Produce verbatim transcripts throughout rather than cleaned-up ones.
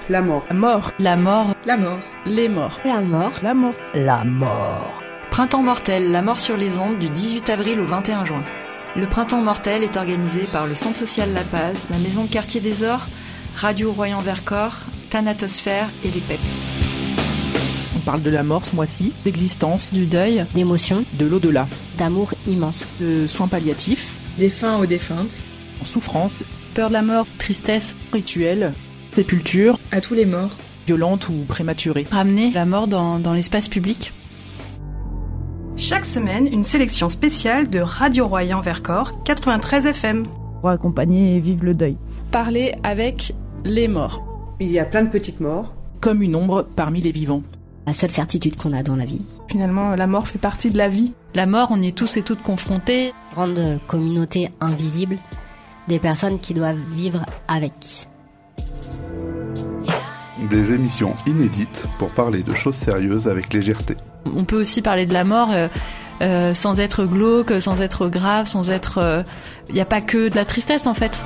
La mort. La mort. La mort. La mort. Les morts. La mort. La mort. La mort. Printemps mortel, la mort sur les ondes du dix-huit avril au vingt et un juin. Le Printemps mortel est organisé par le Centre social La Paz, la Maison de quartier des Ors, Radio Royan-Vercors, Thanatosphère et les P E P. On parle de la mort ce mois-ci, d'existence, du deuil, d'émotion, de l'au-delà, d'amour immense, de soins palliatifs, défunts aux défuntes, souffrance, peur de la mort, tristesse, rituel, sépulture, à tous les morts, violente ou prématurée. Ramener la mort dans, dans l'espace public. Chaque semaine, une sélection spéciale de Radio Royan-Vercors quatre-vingt-treize F M. Pour accompagner et vivre le deuil. Parler avec les morts. Il y a plein de petites morts. Comme une ombre parmi les vivants. La seule certitude qu'on a dans la vie. Finalement, la mort fait partie de la vie. La mort, on y est tous et toutes confrontés. Grande communauté invisible, des personnes qui doivent vivre avec. Des émissions inédites pour parler de choses sérieuses avec légèreté. On peut aussi parler de la mort euh, euh, sans être glauque, sans être grave, sans être... Il euh, n'y a pas que de la tristesse en fait.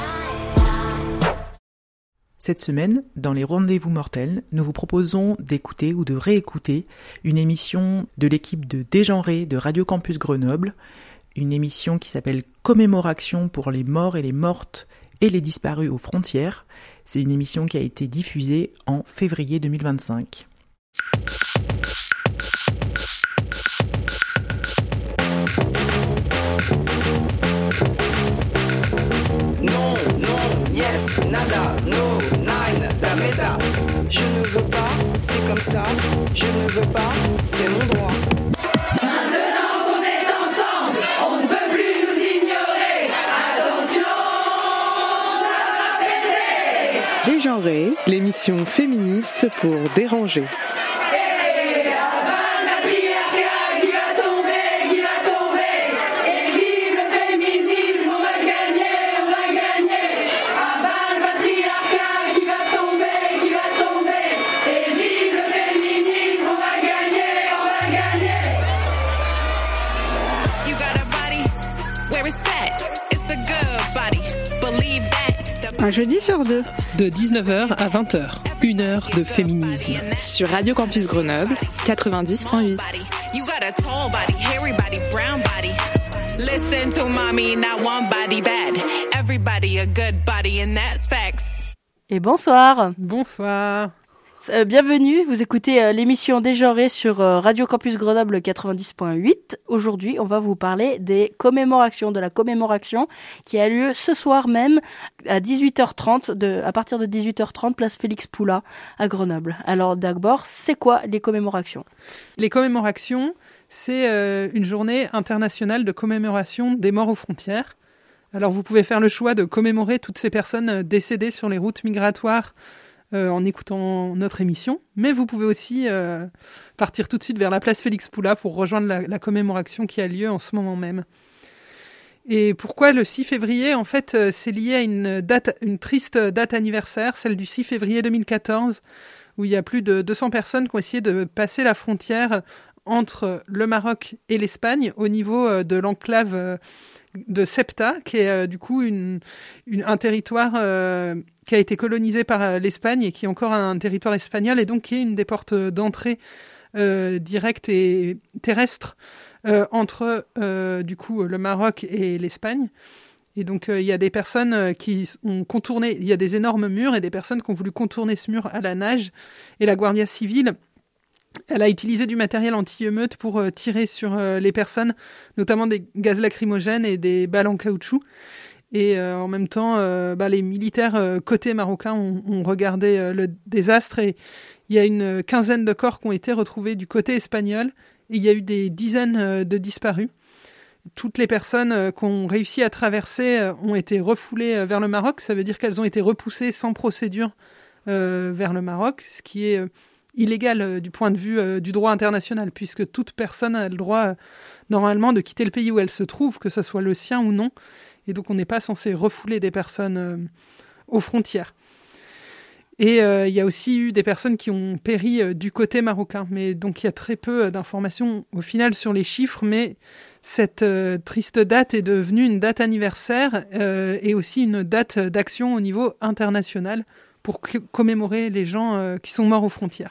Cette semaine, dans les Rendez-vous Mortels, nous vous proposons d'écouter ou de réécouter une émission de l'équipe de Dégenré de Radio Campus Grenoble, une émission qui s'appelle Commémoration pour les morts et les mortes et les disparus aux frontières. C'est une émission qui a été diffusée en février deux mille vingt-cinq. Non, non, yes, nada, no, nine, dameda. Je ne veux pas, c'est comme ça. Je ne veux pas, c'est mon droit. Maintenant qu'on est ensemble, on ne peut plus nous ignorer. Attention, ça va péter. Dégenré, l'émission féministe pour déranger. Un jeudi sur deux. De dix-neuf heures à vingt heures. Une heure de féminisme. Sur Radio Campus Grenoble, quatre-vingt-dix virgule huit. Et bonsoir. Bonsoir. Euh, bienvenue, vous écoutez euh, l'émission Dégenré sur euh, Radio Campus Grenoble quatre-vingt-dix virgule huit. Aujourd'hui, on va vous parler des commémorations, de la commémoration qui a lieu ce soir même à dix-huit heures trente, de, à partir de dix-huit heures trente, place Félix Poula à Grenoble. Alors d'abord, c'est quoi les commémorations ? Les commémorations, c'est euh, une journée internationale de commémoration des morts aux frontières. Alors vous pouvez faire le choix de commémorer toutes ces personnes décédées sur les routes migratoires Euh, en écoutant notre émission, mais vous pouvez aussi euh, partir tout de suite vers la place Félix Poula pour rejoindre la, la commémoration qui a lieu en ce moment même. Et pourquoi le six février ? En fait, euh, c'est lié à une date, une triste date anniversaire, celle du six février deux mille quatorze, où il y a plus de deux cents personnes qui ont essayé de passer la frontière entre le Maroc et l'Espagne au niveau euh, de l'enclave euh, de Ceuta, qui est euh, du coup une, une, un territoire euh, qui a été colonisé par euh, l'Espagne et qui est encore un, un territoire espagnol et donc qui est une des portes d'entrée euh, directe et terrestre euh, entre euh, du coup le Maroc et l'Espagne. Et donc il euh, y a des personnes euh, qui ont contourné, il y a des énormes murs et des personnes qui ont voulu contourner ce mur à la nage, et la Guardia Civile, elle a utilisé du matériel anti-émeute pour euh, tirer sur euh, les personnes, notamment des gaz lacrymogènes et des balles en caoutchouc. Et euh, en même temps, euh, bah, les militaires euh, côté marocain ont, ont regardé euh, le désastre, et il y a une quinzaine de corps qui ont été retrouvés du côté espagnol, et il y a eu des dizaines euh, de disparus. Toutes les personnes euh, qui ont réussi à traverser euh, ont été refoulées euh, vers le Maroc. Ça veut dire qu'elles ont été repoussées sans procédure euh, vers le Maroc, ce qui est euh, illégal euh, du point de vue euh, du droit international, puisque toute personne a le droit euh, normalement de quitter le pays où elle se trouve, que ce soit le sien ou non, et donc on n'est pas censé refouler des personnes euh, aux frontières. Et il euh, y a aussi eu des personnes qui ont péri euh, du côté marocain, mais donc il y a très peu euh, d'informations au final sur les chiffres, mais cette euh, triste date est devenue une date anniversaire euh, et aussi une date d'action au niveau international pour c- commémorer les gens euh, qui sont morts aux frontières.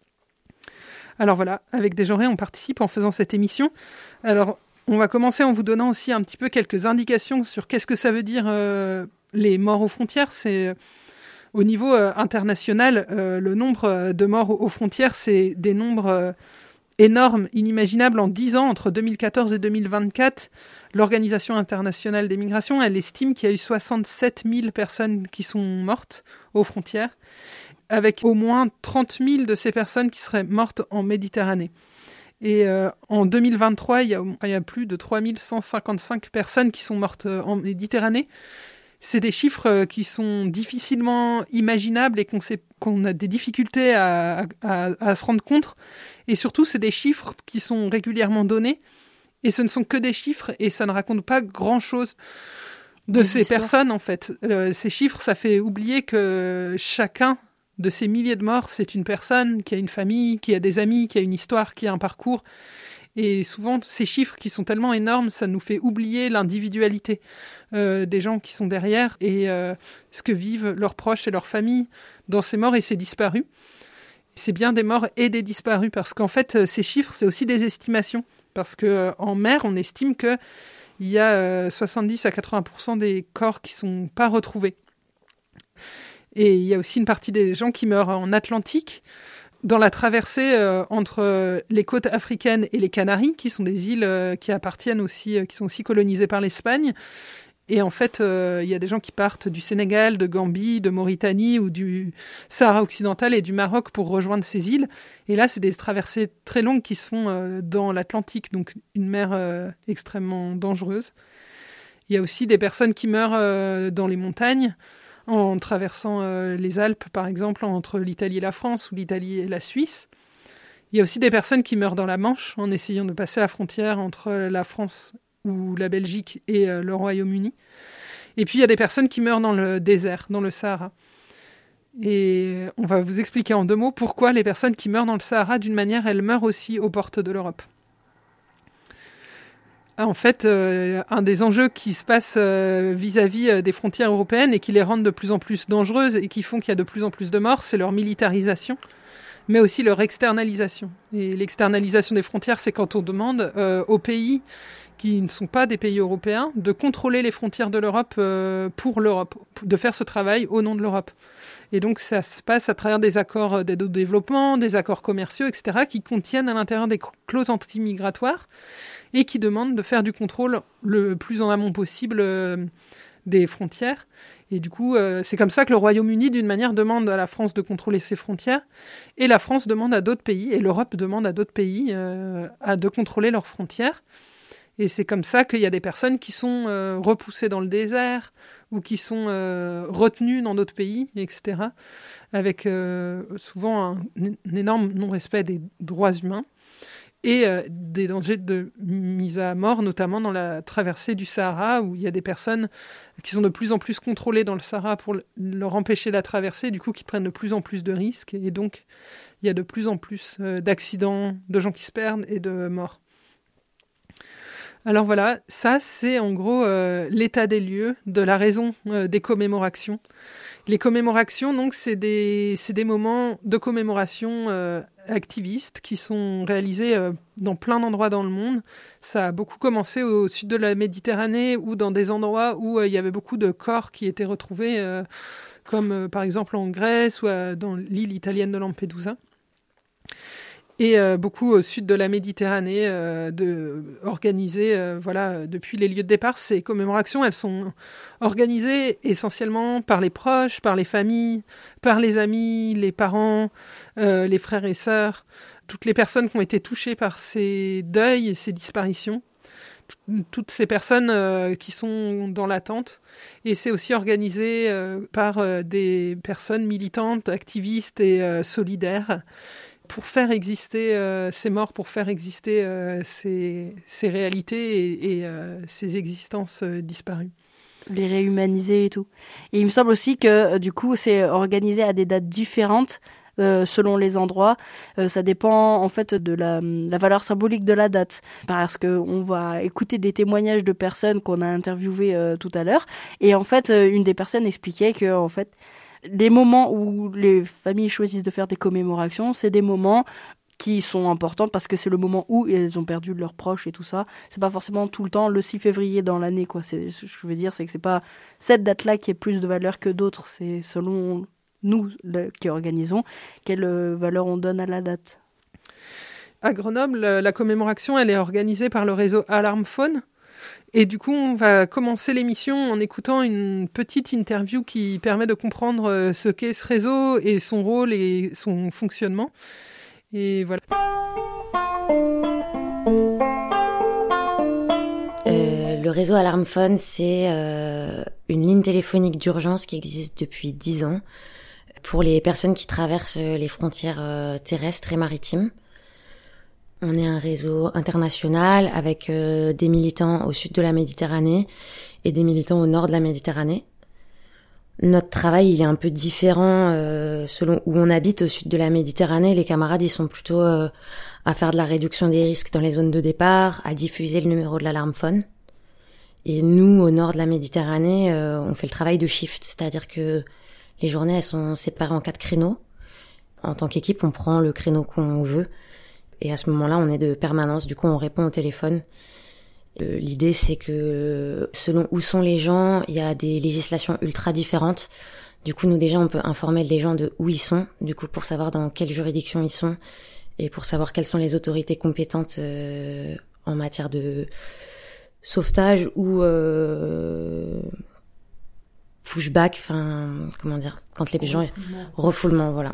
Alors voilà, avec Desgenrés, on participe en faisant cette émission. Alors, on va commencer en vous donnant aussi un petit peu quelques indications sur qu'est-ce que ça veut dire euh, les morts aux frontières. C'est euh, au niveau euh, international, euh, le nombre de morts aux frontières, c'est des nombres euh, énormes, inimaginables. En dix ans, entre deux mille quatorze et deux mille vingt-quatre, l'Organisation internationale des migrations, elle estime qu'il y a eu soixante-sept mille personnes qui sont mortes aux frontières, avec au moins trente mille de ces personnes qui seraient mortes en Méditerranée. Et euh, en deux mille vingt-trois, il y a, il y a plus de trois mille cent cinquante-cinq personnes qui sont mortes euh, en Méditerranée. C'est des chiffres euh, qui sont difficilement imaginables et qu'on, sait, qu'on a des difficultés à, à, à se rendre compte. Et surtout, c'est des chiffres qui sont régulièrement donnés. Et ce ne sont que des chiffres et ça ne raconte pas grand-chose de des ces histoires. Personnes, en fait. Euh, ces chiffres, ça fait oublier que chacun de ces milliers de morts, c'est une personne qui a une famille, qui a des amis, qui a une histoire, qui a un parcours. Et souvent, ces chiffres qui sont tellement énormes, ça nous fait oublier l'individualité euh, des gens qui sont derrière et euh, ce que vivent leurs proches et leurs familles dans ces morts et ces disparus. C'est bien des morts et des disparus parce qu'en fait, ces chiffres, c'est aussi des estimations. Parce qu'en euh, mer, on estime qu'il y a euh, soixante-dix à quatre-vingts pour cent des corps qui ne sont pas retrouvés. Et il y a aussi une partie des gens qui meurent en Atlantique, dans la traversée euh, entre euh, les côtes africaines et les Canaries, qui sont des îles euh, qui appartiennent aussi, euh, qui sont aussi colonisées par l'Espagne. Et en fait, euh, il y a des gens qui partent du Sénégal, de Gambie, de Mauritanie ou du Sahara occidental et du Maroc pour rejoindre ces îles. Et là, c'est des traversées très longues qui se font euh, dans l'Atlantique, donc une mer euh, extrêmement dangereuse. Il y a aussi des personnes qui meurent euh, dans les montagnes, en traversant euh, les Alpes, par exemple, entre l'Italie et la France ou l'Italie et la Suisse. Il y a aussi des personnes qui meurent dans la Manche en essayant de passer la frontière entre la France ou la Belgique et euh, le Royaume-Uni. Et puis, il y a des personnes qui meurent dans le désert, dans le Sahara. Et on va vous expliquer en deux mots pourquoi les personnes qui meurent dans le Sahara, d'une manière, elles meurent aussi aux portes de l'Europe. En fait, euh, un des enjeux qui se passe euh, vis-à-vis euh, des frontières européennes et qui les rendent de plus en plus dangereuses et qui font qu'il y a de plus en plus de morts, c'est leur militarisation, mais aussi leur externalisation. Et l'externalisation des frontières, c'est quand on demande euh, aux pays qui ne sont pas des pays européens de contrôler les frontières de l'Europe euh, pour l'Europe, de faire ce travail au nom de l'Europe. Et donc, ça se passe à travers des accords d'aide au développement, des accords commerciaux, et cetera, qui contiennent à l'intérieur des clauses anti-migratoires et qui demandent de faire du contrôle le plus en amont possible euh, des frontières. Et du coup, euh, c'est comme ça que le Royaume-Uni, d'une manière, demande à la France de contrôler ses frontières, et la France demande à d'autres pays, et l'Europe demande à d'autres pays euh, à, de contrôler leurs frontières. Et c'est comme ça qu'il y a des personnes qui sont euh, repoussées dans le désert, ou qui sont euh, retenues dans d'autres pays, et cetera, avec euh, souvent un, un énorme non-respect des droits humains, et euh, des dangers de mise à mort, notamment dans la traversée du Sahara, où il y a des personnes qui sont de plus en plus contrôlées dans le Sahara pour leur empêcher la traversée, du coup qui prennent de plus en plus de risques, et donc il y a de plus en plus euh, d'accidents, de gens qui se perdent et de morts. Alors voilà, ça c'est en gros euh, l'état des lieux de la raison euh, des commémorations. Les commémorations, donc, c'est des, c'est des moments de commémoration euh, activistes qui sont réalisés euh, dans plein d'endroits dans le monde. Ça a beaucoup commencé au sud de la Méditerranée ou dans des endroits où euh, il y avait beaucoup de corps qui étaient retrouvés, euh, comme euh, par exemple en Grèce ou euh, dans l'île italienne de Lampedusa. Et euh, beaucoup au sud de la Méditerranée, euh, de, organisées euh, voilà, depuis les lieux de départ. Ces commémorations, elles sont organisées essentiellement par les proches, par les familles, par les amis, les parents, euh, les frères et sœurs, toutes les personnes qui ont été touchées par ces deuils et ces disparitions, toutes ces personnes euh, qui sont dans l'attente. Et c'est aussi organisé euh, par euh, des personnes militantes, activistes et euh, solidaires, pour faire exister euh, ces morts, pour faire exister euh, ces, ces réalités et, et euh, ces existences euh, disparues. Les réhumaniser et tout. Et il me semble aussi que euh, du coup c'est organisé à des dates différentes euh, selon les endroits. Euh, ça dépend en fait de la, la valeur symbolique de la date. Parce qu'on va écouter des témoignages de personnes qu'on a interviewées euh, tout à l'heure. Et en fait, euh, une des personnes expliquait que en fait, les moments où les familles choisissent de faire des commémorations, c'est des moments qui sont importants parce que c'est le moment où elles ont perdu leurs proches et tout ça. C'est pas forcément tout le temps le six février dans l'année, quoi. C'est, ce que je veux dire, c'est que c'est pas cette date-là qui est plus de valeur que d'autres. C'est selon nous le, qui organisons quelle valeur on donne à la date. À Grenoble, la commémoration, elle est organisée par le réseau Alarmphone. Et du coup, on va commencer l'émission en écoutant une petite interview qui permet de comprendre ce qu'est ce réseau et son rôle et son fonctionnement. Et voilà. Euh, le réseau Alarmphone, c'est euh, une ligne téléphonique d'urgence qui existe depuis dix ans pour les personnes qui traversent les frontières euh, terrestres et maritimes. On est un réseau international avec euh, des militants au sud de la Méditerranée et des militants au nord de la Méditerranée. Notre travail, il est un peu différent euh, selon où on habite. Au sud de la Méditerranée, les camarades, ils sont plutôt euh, à faire de la réduction des risques dans les zones de départ, à diffuser le numéro de l'alarmphone. Et nous, au nord de la Méditerranée, euh, on fait le travail de shift, c'est-à-dire que les journées, elles sont séparées en quatre créneaux. En tant qu'équipe, on prend le créneau qu'on veut. Et à ce moment-là, on est de permanence. Du coup, on répond au téléphone. Euh, l'idée, c'est que selon où sont les gens, il y a des législations ultra différentes. Du coup, nous, déjà, on peut informer les gens de où ils sont, du coup, pour savoir dans quelle juridiction ils sont et pour savoir quelles sont les autorités compétentes euh, en matière de sauvetage ou euh, pushback, enfin, comment dire, quand les gens... Refoulement. Refoulement, voilà.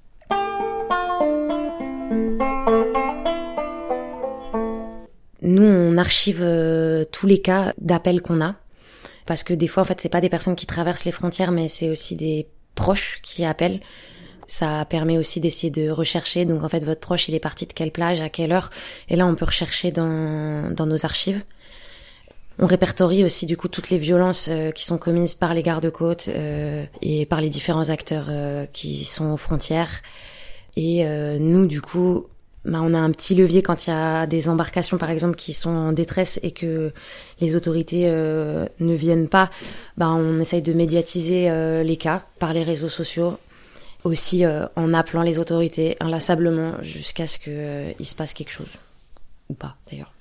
Nous, on archive euh, tous les cas d'appels qu'on a, parce que des fois, en fait, c'est pas des personnes qui traversent les frontières, mais c'est aussi des proches qui appellent. Ça permet aussi d'essayer de rechercher. Donc, en fait, votre proche, il est parti de quelle plage, à quelle heure, et là, on peut rechercher dans dans nos archives. On répertorie aussi, du coup, toutes les violences euh, qui sont commises par les gardes-côtes euh, et par les différents acteurs euh, qui sont aux frontières. Et euh, nous, du coup, bah, on a un petit levier quand il y a des embarcations, par exemple, qui sont en détresse et que les autorités euh, ne viennent pas. Bah, on essaye de médiatiser euh, les cas par les réseaux sociaux, aussi euh, en appelant les autorités inlassablement jusqu'à ce qu'il euh, se passe quelque chose. Ou pas, d'ailleurs.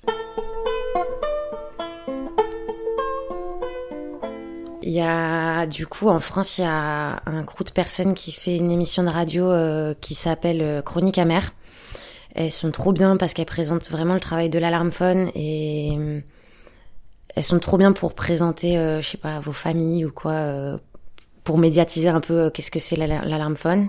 Il y a, du coup, en France, il y a un groupe de personnes qui fait une émission de radio euh, qui s'appelle euh, Chronique amère. Elles sont trop bien parce qu'elles présentent vraiment le travail de l'alarmphone et euh, elles sont trop bien pour présenter, euh, je sais pas, vos familles ou quoi, euh, pour médiatiser un peu euh, qu'est-ce que c'est l'alarmphone.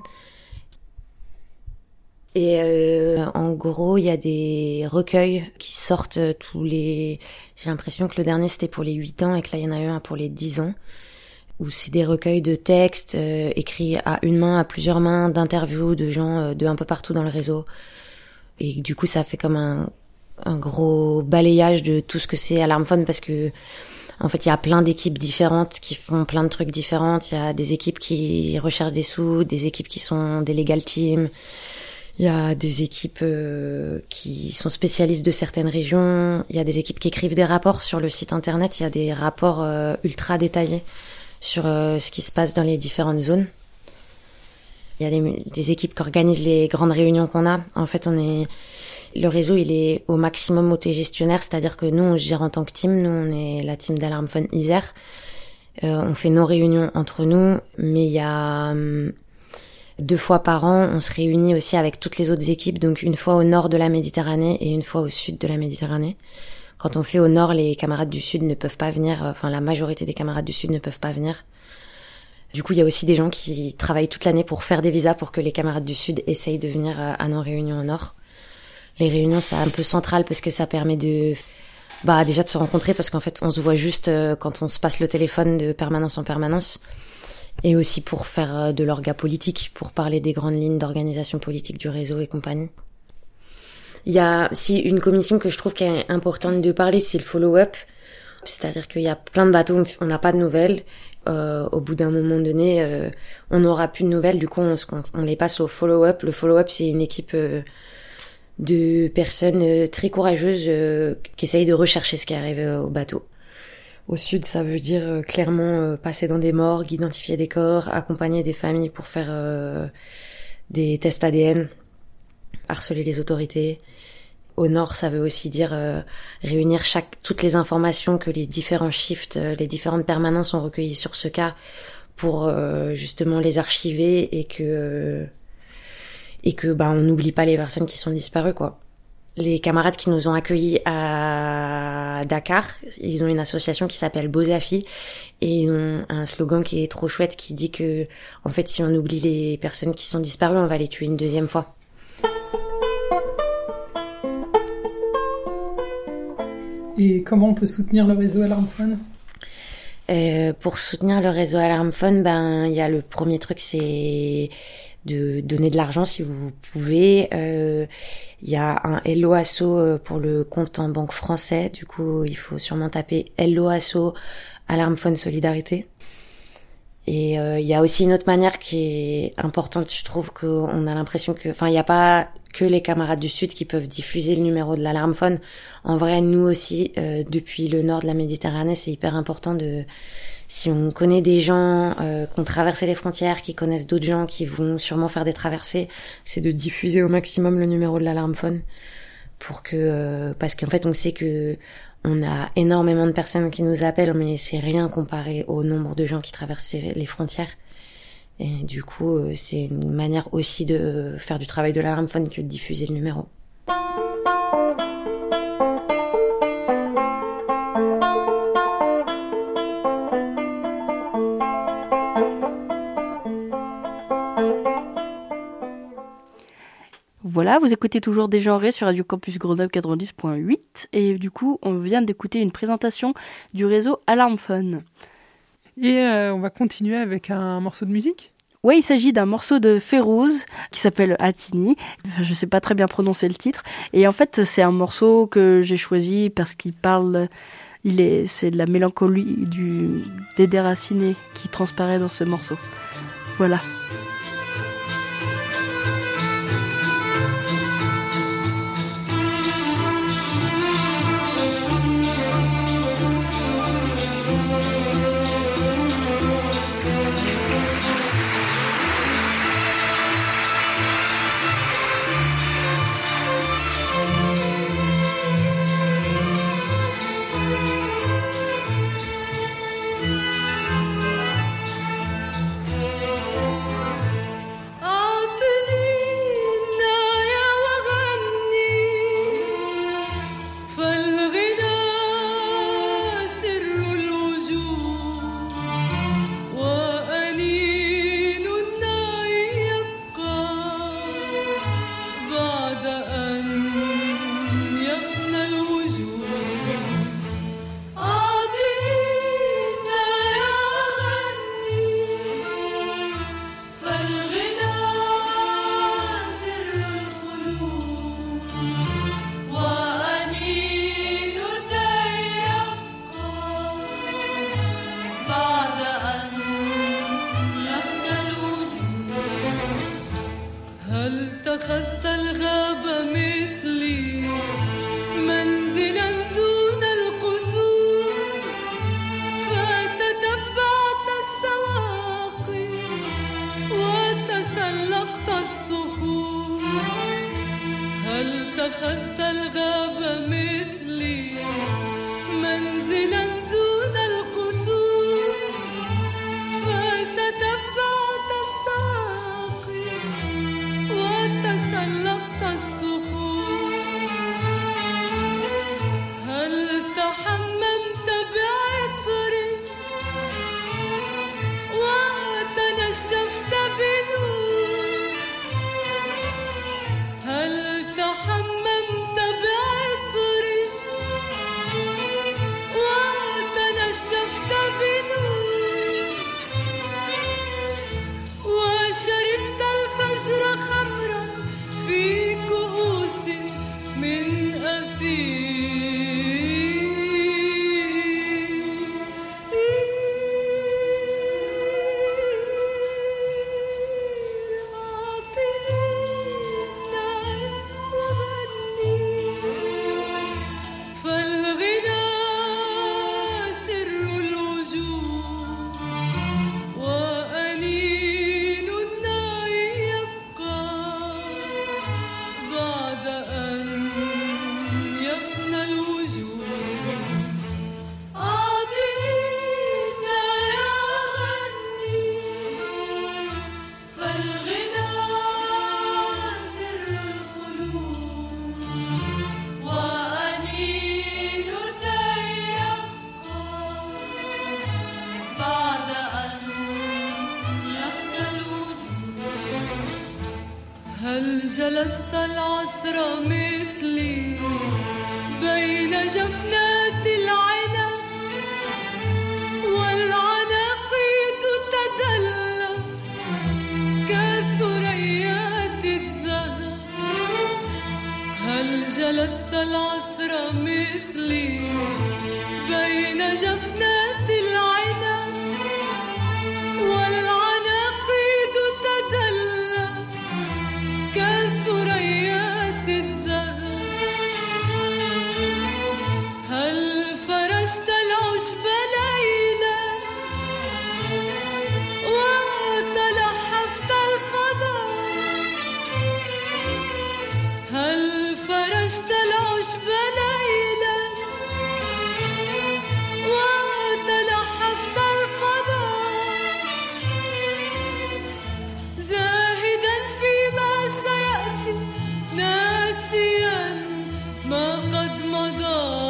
Et euh, en gros, il y a des recueils qui sortent tous les... J'ai l'impression que le dernier, c'était pour les huit ans et que là, il y en a eu un pour les dix ans. Où c'est des recueils de textes euh, écrits à une main, à plusieurs mains, d'interviews de gens euh, de un peu partout dans le réseau. Et du coup, ça fait comme un, un gros balayage de tout ce que c'est Alarmphone parce que... En fait, il y a plein d'équipes différentes qui font plein de trucs différents. Il y a des équipes qui recherchent des sous, des équipes qui sont des legal teams... Il y a des équipes euh, qui sont spécialistes de certaines régions. Il y a des équipes qui écrivent des rapports sur le site internet. Il y a des rapports euh, ultra détaillés sur euh, ce qui se passe dans les différentes zones. Il y a des, des équipes qui organisent les grandes réunions qu'on a. En fait, on est le réseau, il est au maximum auto-gestionnaire, c'est-à-dire que nous, on gère en tant que team. Nous, on est la team d'Alarmphone Isère. Euh, on fait nos réunions entre nous, mais il y a... Hum, Deux fois par an, on se réunit aussi avec toutes les autres équipes, donc une fois au nord de la Méditerranée et une fois au sud de la Méditerranée. Quand on fait au nord, les camarades du sud ne peuvent pas venir, enfin la majorité des camarades du sud ne peuvent pas venir. Du coup, il y a aussi des gens qui travaillent toute l'année pour faire des visas pour que les camarades du sud essayent de venir à nos réunions au nord. Les réunions, c'est un peu central parce que ça permet de... Bah déjà de se rencontrer parce qu'en fait, on se voit juste quand on se passe le téléphone de permanence en permanence. Et aussi pour faire de l'orga politique, pour parler des grandes lignes d'organisation politique du réseau et compagnie. Il y a si une commission que je trouve qui est importante de parler, c'est le follow-up. C'est-à-dire qu'il y a plein de bateaux, on n'a pas de nouvelles. Euh, au bout d'un moment donné, euh, on n'aura plus de nouvelles. Du coup, on, on, on les passe au follow-up. Le follow-up, c'est une équipe euh, de personnes euh, très courageuses euh, qui essayent de rechercher ce qui est arrivé au bateau. Au sud, ça veut dire euh, clairement euh, passer dans des morgues, identifier des corps, accompagner des familles pour faire euh, des tests A D N, harceler les autorités. Au nord, ça veut aussi dire euh, réunir chaque toutes les informations que les différents shifts, euh, les différentes permanences ont recueillies sur ce cas pour euh, justement les archiver et que euh, et que bah on n'oublie pas les personnes qui sont disparues, quoi. Les camarades qui nous ont accueillis à Dakar, ils ont une association qui s'appelle Bozafi et ils ont un slogan qui est trop chouette qui dit que en fait si on oublie les personnes qui sont disparues, on va les tuer une deuxième fois. Et comment on peut soutenir le réseau Alarmphone ? euh, Pour soutenir le réseau Alarmphone, ben il y a le premier truc, c'est de donner de l'argent si vous pouvez. Euh, il y a un Hello Asso pour le compte en banque français. Du coup, il faut sûrement taper Hello Asso Alarmphone Solidarité. Et euh, il y a aussi une autre manière qui est importante. Je trouve qu'on a l'impression que, enfin, il n'y a pas que les camarades du Sud qui peuvent diffuser le numéro de l'Alarmphone. En vrai, nous aussi, euh, depuis le nord de la Méditerranée, c'est hyper important de, si on connaît des gens euh, qui ont traversé les frontières, qui connaissent d'autres gens qui vont sûrement faire des traversées, c'est de diffuser au maximum le numéro de l'Alarmphone pour que, euh, parce qu'en fait, on sait que on a énormément de personnes qui nous appellent, mais c'est rien comparé au nombre de gens qui traversent les frontières. Et du coup, c'est une manière aussi de faire du travail de l'Alarmphone que de diffuser le numéro. Voilà, vous écoutez toujours Dégenré sur Radio Campus Grenoble quatre-vingt-dix point huit et du coup, on vient d'écouter une présentation du réseau Alarmphone. Et euh, on va continuer avec un morceau de musique ? Oui, il s'agit d'un morceau de Férouz qui s'appelle Atini. Enfin, je sais pas très bien prononcer le titre. Et en fait, c'est un morceau que j'ai choisi parce qu'il parle, il est, c'est de la mélancolie du, des déracinés qui transparaît dans ce morceau. Voilà. وتسلق هل جلست العصر مثلي بين جفنات العنب والعناقيد تدلت كثريات الذهب هل جلست العصر مثلي بين جفنات العنب والعناقيد تدلت كثريات الذهب هل فرشت العشب ليلا وتلحفت الفضاء هل فرشت العشب ليلا وتلحفت الفضاء زاهدا فيما سيأتي ناسيا ما قد مضى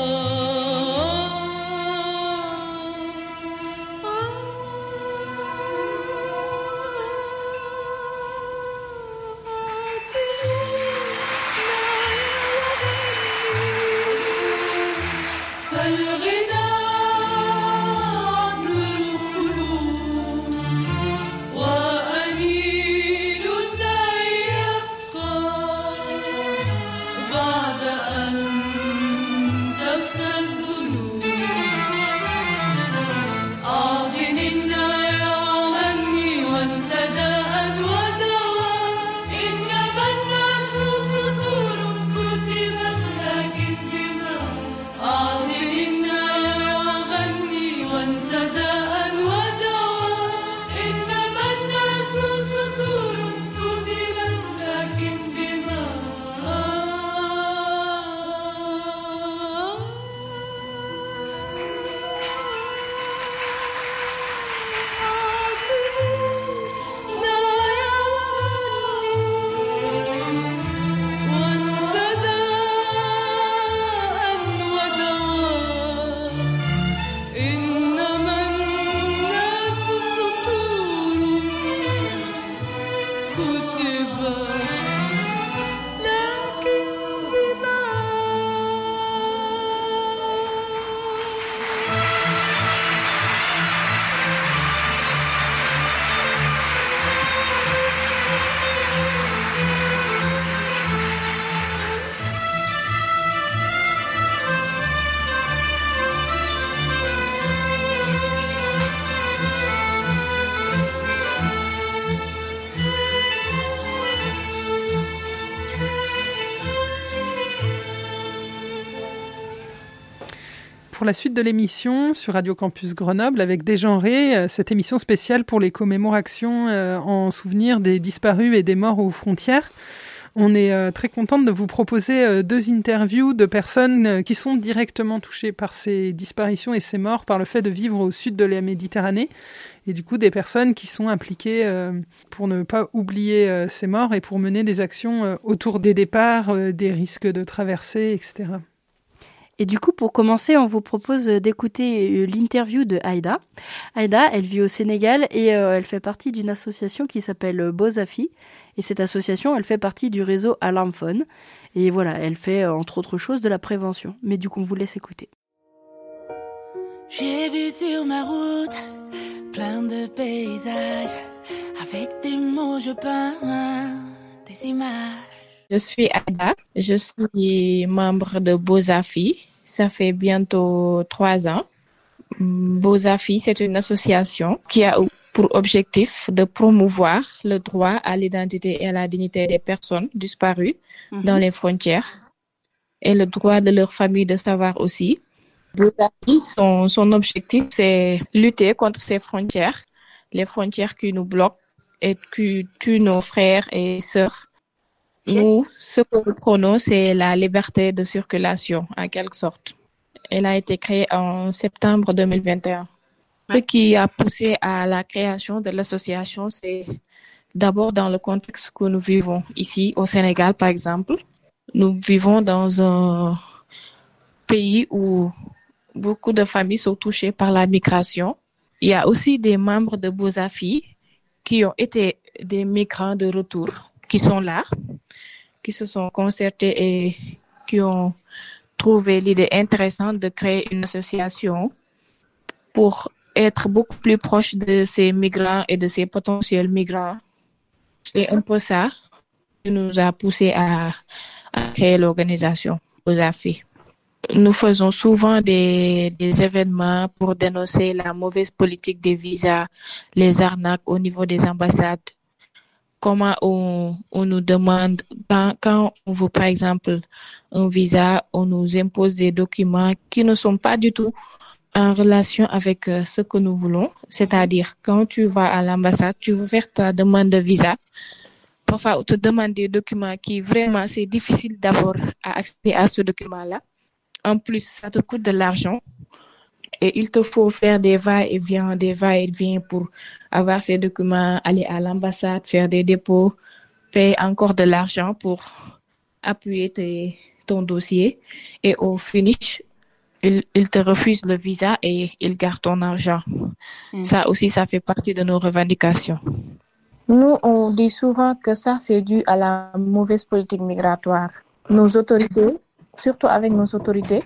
فالغنى عدل القلوب وأنين يبقى بعد أن تفنى الذنوب أعطني النايا غني وانسى داء ودواء إنما الناس سطور كتبت لكن بما أعطني النايا غني وانسى داء ودواء إنما الناس سطور كتبت لكن بما Pour la suite de l'émission sur Radio Campus Grenoble avec Dégenré, euh, cette émission spéciale pour les commémorations euh, en souvenir des disparus et des morts aux frontières. On est euh, très contente de vous proposer euh, deux interviews de personnes euh, qui sont directement touchées par ces disparitions et ces morts par le fait de vivre au sud de la Méditerranée. Et du coup, des personnes qui sont impliquées euh, pour ne pas oublier euh, ces morts et pour mener des actions euh, autour des départs, euh, des risques de traversée, et cetera. Et du coup, pour commencer, on vous propose d'écouter l'interview de Aïda. Aïda, elle vit au Sénégal et euh, elle fait partie d'une association qui s'appelle Bozafi. Et cette association, elle fait partie du réseau Alarmphone. Et voilà, elle fait, euh, entre autres choses, de la prévention. Mais du coup, on vous laisse écouter. J'ai vu sur ma route plein de paysages. Avec des mots, je peins des images. Je suis Aïda, je suis membre de Bozafi, ça fait bientôt trois ans. Bozafi, c'est une association qui a pour objectif de promouvoir le droit à l'identité et à la dignité des personnes disparues mm-hmm. dans les frontières et le droit de leur famille de savoir aussi. Bozafi, son, son objectif, c'est lutter contre ces frontières, les frontières qui nous bloquent et qui tuent nos frères et sœurs. Nous, ce que nous prenons, c'est la liberté de circulation, en quelque sorte. Elle a été créée en septembre deux mille vingt et un. Ce qui a poussé à la création de l'association, c'est d'abord dans le contexte que nous vivons ici, au Sénégal, par exemple. Nous vivons dans un pays où beaucoup de familles sont touchées par la migration. Il y a aussi des membres de Bozafi qui ont été des migrants de retour, qui sont là, qui se sont concertés et qui ont trouvé l'idée intéressante de créer une association pour être beaucoup plus proche de ces migrants et de ces potentiels migrants. C'est un peu ça qui nous a poussé à, à créer l'organisation Bosafi. Nous faisons souvent des, des événements pour dénoncer la mauvaise politique des visas, les arnaques au niveau des ambassades. Comment on, on nous demande, quand, quand on veut par exemple un visa, on nous impose des documents qui ne sont pas du tout en relation avec euh, ce que nous voulons. C'est-à-dire, quand tu vas à l'ambassade, tu veux faire ta demande de visa. Parfois, on te demande des documents qui vraiment, c'est difficile d'abord à accéder à ce document-là. En plus, ça te coûte de l'argent et il te faut faire des va-et-vient, des va-et-vient pour avoir ces documents, aller à l'ambassade, faire des dépôts, payer encore de l'argent pour appuyer tes, ton dossier et au finish, il, il te refuse le visa et il garde ton argent. Mmh. Ça aussi, ça fait partie de nos revendications. Nous, on dit souvent que ça, c'est dû à la mauvaise politique migratoire. Nos autorités, surtout avec nos autorités,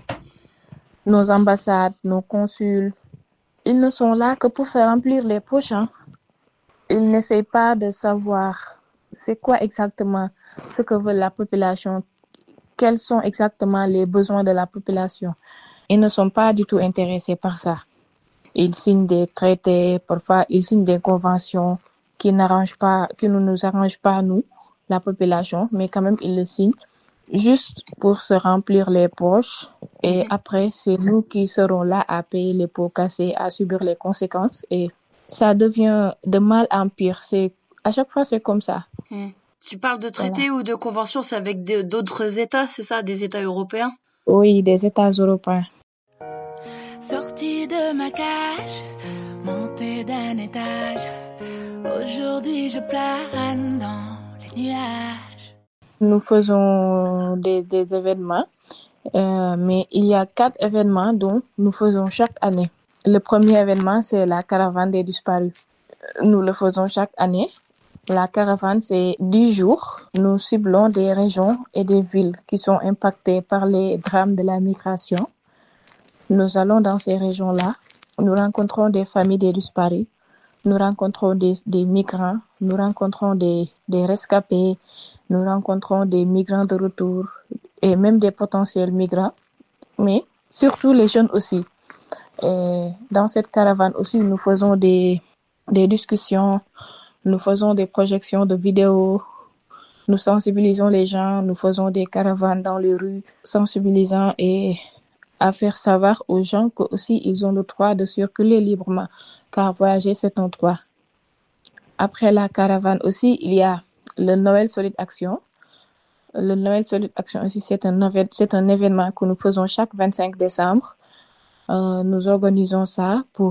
nos ambassades, nos consuls, ils ne sont là que pour se remplir les poches. Hein. Ils n'essayent pas de savoir c'est quoi exactement ce que veut la population, quels sont exactement les besoins de la population. Ils ne sont pas du tout intéressés par ça. Ils signent des traités, parfois ils signent des conventions qui n'arrangent pas, qui ne nous arrangent pas, nous, la population, mais quand même ils le signent. Juste pour se remplir les poches et après c'est nous qui serons là à payer les pots cassés, à subir les conséquences et ça devient de mal en pire. C'est à chaque fois c'est comme ça. Mmh. Tu parles de traités voilà. Ou de conventions, c'est avec des, d'autres États, c'est ça, des États européens? Oui, des États européens. Sortie de ma cage, montée d'un étage. Aujourd'hui je plane dans les nuages. Nous faisons des, des événements, euh, mais il y a quatre événements dont nous faisons chaque année. Le premier événement, c'est la caravane des disparus. Nous le faisons chaque année. La caravane, c'est dix jours. Nous ciblons des régions et des villes qui sont impactées par les drames de la migration. Nous allons dans ces régions-là. Nous rencontrons des familles des disparus. Nous rencontrons des, des migrants. Nous rencontrons des, des rescapés. Nous rencontrons des migrants de retour et même des potentiels migrants, mais surtout les jeunes aussi. Et dans cette caravane aussi, nous faisons des, des discussions, nous faisons des projections de vidéos, nous sensibilisons les gens, nous faisons des caravanes dans les rues, sensibilisant et à faire savoir aux gens que aussi ils ont le droit de circuler librement, car voyager c'est un droit. Après la caravane aussi, il y a le Noël Solide Action. Le Noël Solide Action aussi, c'est un, c'est un événement que nous faisons chaque vingt-cinq décembre. Euh, nous organisons ça pour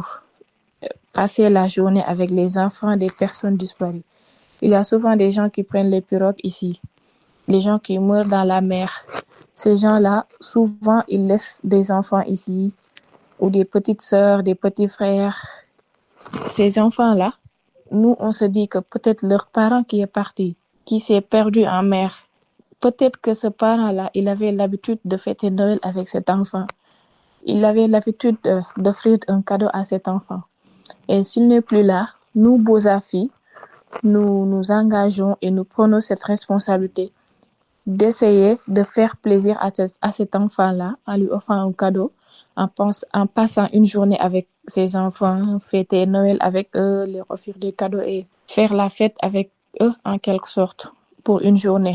passer la journée avec les enfants des personnes disparues. Il y a souvent des gens qui prennent les pirogues ici, les gens qui meurent dans la mer. Ces gens-là, souvent, ils laissent des enfants ici, ou des petites sœurs, des petits frères. Ces enfants-là, nous, on se dit que peut-être leur parent qui est parti, qui s'est perdu en mer, peut-être que ce parent-là, il avait l'habitude de fêter Noël avec cet enfant. Il avait l'habitude de, d'offrir un cadeau à cet enfant. Et s'il n'est plus là, nous, Bosafi, nous nous engageons et nous prenons cette responsabilité d'essayer de faire plaisir à, ce, à cet enfant-là en lui offrant un cadeau, en, pense, en passant une journée avec ses enfants, fêter Noël avec eux, leur offrir des cadeaux et faire la fête avec eux en quelque sorte pour une journée.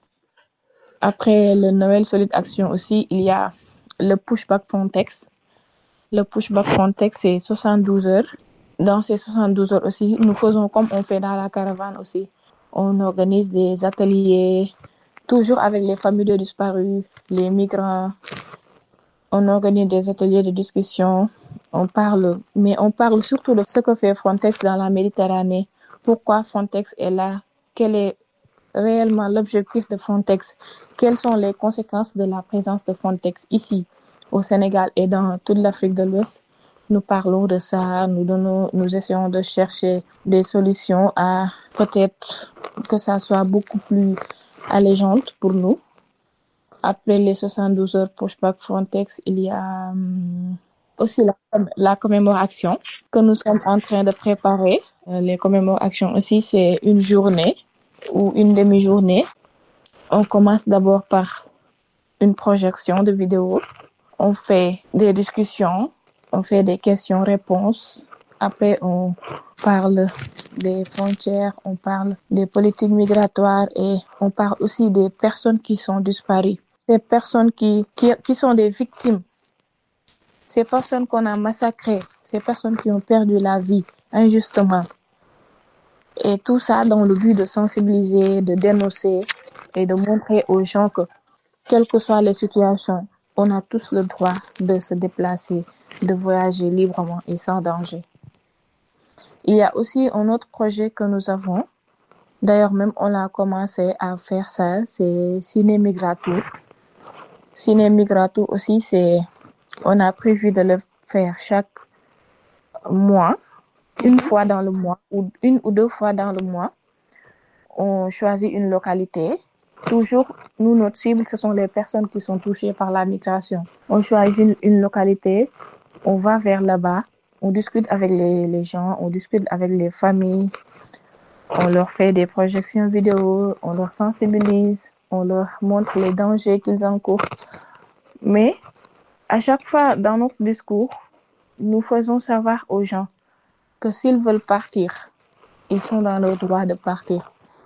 Après le Noël Solide Action aussi, il y a le Pushback Frontex. Le Pushback Frontex, c'est soixante-douze heures. Dans ces soixante-douze heures aussi, nous faisons comme on fait dans la caravane aussi. On organise des ateliers, toujours avec les familles de disparus, les migrants. On organise des ateliers de discussion. On parle, mais on parle surtout de ce que fait Frontex dans la Méditerranée. Pourquoi Frontex est là? Quel est réellement l'objectif de Frontex? Quelles sont les conséquences de la présence de Frontex ici, au Sénégal et dans toute l'Afrique de l'Ouest? Nous parlons de ça, nous, donnons, nous essayons de chercher des solutions à peut-être que ça soit beaucoup plus allégeante pour nous. Après les soixante-douze heures pushback Frontex, il y a hum, aussi la, la commémoration que nous sommes en train de préparer. Euh, les commémorations aussi, c'est une journée ou une demi-journée. On commence d'abord par une projection de vidéo. On fait des discussions, on fait des questions-réponses. Après, on parle des frontières, on parle des politiques migratoires et on parle aussi des personnes qui sont disparues. Ces personnes qui, qui, qui sont des victimes. Ces personnes qu'on a massacrées. Ces personnes qui ont perdu la vie injustement. Et tout ça dans le but de sensibiliser, de dénoncer et de montrer aux gens que, quelles que soient les situations, on a tous le droit de se déplacer, de voyager librement et sans danger. Il y a aussi un autre projet que nous avons. D'ailleurs, même on a commencé à faire ça, c'est Ciné Migrato. Ciné Migrato aussi, c'est, on a prévu de le faire chaque mois, une fois dans le mois, ou une ou deux fois dans le mois. On choisit une localité. Toujours, nous, notre cible, ce sont les personnes qui sont touchées par la migration. On choisit une, une localité, on va vers là-bas, on discute avec les, les gens, on discute avec les familles, on leur fait des projections vidéo, on leur sensibilise, on leur montre les dangers qu'ils encourent. Mais à chaque fois dans notre discours, nous faisons savoir aux gens que s'ils veulent partir, ils sont dans leur droit de partir.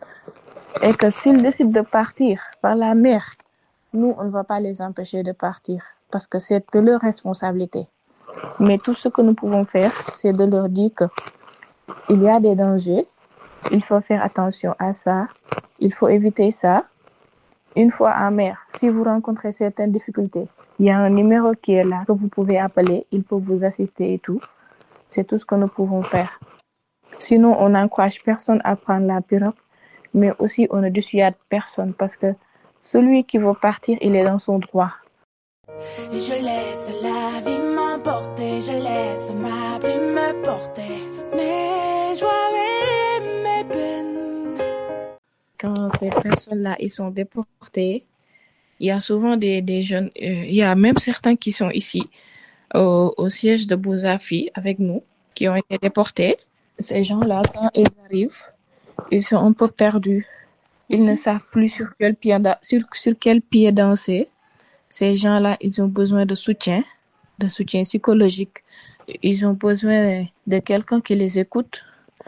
Et que s'ils décident de partir par la mer, nous, on ne va pas les empêcher de partir parce que c'est de leur responsabilité. Mais tout ce que nous pouvons faire, c'est de leur dire que il y a des dangers, il faut faire attention à ça, il faut éviter ça. Une fois en mer, si vous rencontrez certaines difficultés, il y a un numéro qui est là que vous pouvez appeler, il peut vous assister et tout. C'est tout ce que nous pouvons faire. Sinon, on n'encourage personne à prendre la pirogue, mais aussi on ne dissuade personne parce que celui qui veut partir, il est dans son droit. Et je laisse la vie m'emporter, je laisse ma plume me porter, mes joies et mes peines. Quand ces personnes-là, ils sont déportés, il y a souvent des, des jeunes, euh, il y a même certains qui sont ici, au, au siège de Bozafi avec nous, qui ont été déportés. Ces gens-là, quand ils arrivent, ils sont un peu perdus. Ils ne savent plus sur quel pied, sur, sur quel pied danser. Ces gens-là, ils ont besoin de soutien, de soutien psychologique. Ils ont besoin de quelqu'un qui les écoute.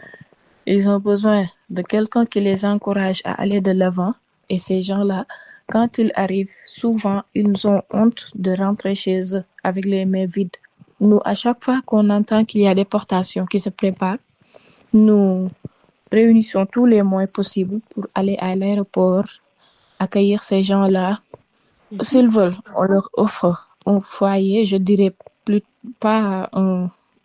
Ils ont besoin de quelqu'un qui les encourage à aller de l'avant. Et ces gens-là, quand ils arrivent, souvent, ils ont honte de rentrer chez eux avec les mains vides. Nous, à chaque fois qu'on entend qu'il y a des déportations qui se préparent, nous réunissons tous les moyens possibles pour aller à l'aéroport, accueillir ces gens-là. S'ils veulent, on leur offre un foyer, je dirais plus pas un,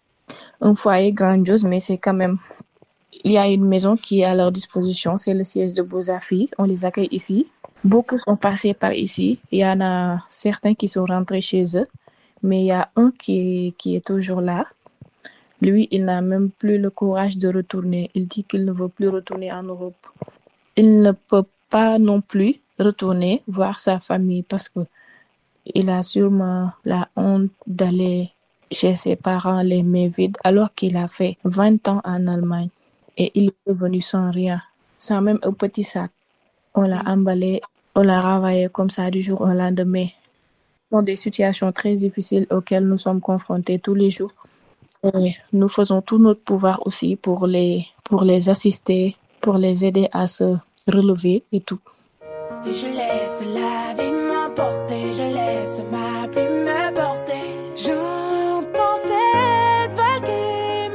un foyer grandiose, mais c'est quand même, il y a une maison qui est à leur disposition, c'est le siège de Bozafi, on les accueille ici. Beaucoup sont passés par ici, il y en a certains qui sont rentrés chez eux, mais il y a un qui est, qui est toujours là. Lui, il n'a même plus le courage de retourner. Il dit qu'il ne veut plus retourner en Europe. Il ne peut pas non plus retourner voir sa famille parce que il a sûrement la honte d'aller chez ses parents les mains vides alors qu'il a fait vingt ans en Allemagne et il est revenu sans rien, sans même un petit sac. On l'a emballé, on l'a renvoyé comme ça du jour au lendemain. Ce sont des situations très difficiles auxquelles nous sommes confrontés tous les jours. Et nous faisons tout notre pouvoir aussi pour les, pour les assister, pour les aider à se relever et tout. Et je laisse la vie m'emporter, je laisse ma plume me porter. J'entends cette vague qui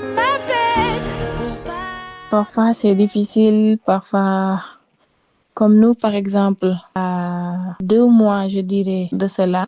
m'appelle. Parfois c'est difficile, parfois comme nous par exemple, à deux mois je dirais de cela,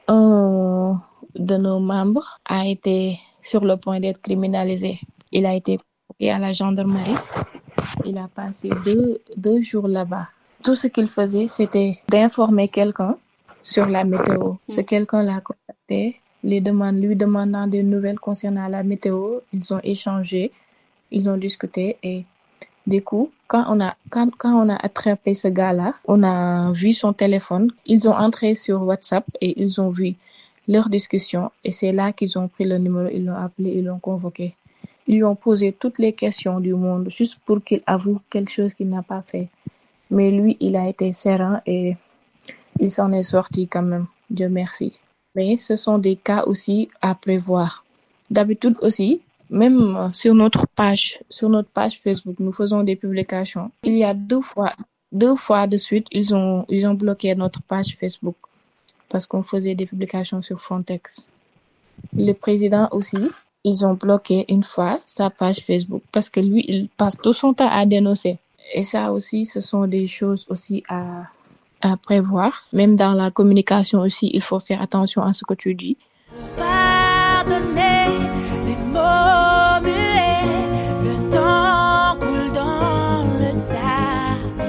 un de nos membres a été sur le point d'être criminalisé. Il a été convoqué à la gendarmerie. Il a passé deux, deux jours là-bas. Tout ce qu'il faisait, c'était d'informer quelqu'un sur la météo. Ce quelqu'un l'a contacté, lui, demande, lui demandant des nouvelles concernant la météo. Ils ont échangé, ils ont discuté et Du coup, quand on a, quand, quand on a attrapé ce gars-là, on a vu son téléphone. Ils ont entré sur WhatsApp et ils ont vu leur discussion. Et c'est là qu'ils ont pris le numéro, ils l'ont appelé, ils l'ont convoqué. Ils lui ont posé toutes les questions du monde juste pour qu'il avoue quelque chose qu'il n'a pas fait. Mais lui, il a été serein et il s'en est sorti quand même. Dieu merci. Mais ce sont des cas aussi à prévoir. D'habitude aussi, même sur notre page, sur notre page Facebook, nous faisons des publications. Il y a deux fois, deux fois de suite, ils ont, ils ont bloqué notre page Facebook parce qu'on faisait des publications sur Frontex. Le président aussi, ils ont bloqué une fois sa page Facebook parce que lui, il passe tout son temps à dénoncer. Et ça aussi, ce sont des choses aussi à, à prévoir. Même dans la communication aussi, il faut faire attention à ce que tu dis. Pardonnez les mots muets, le temps coule dans le sable.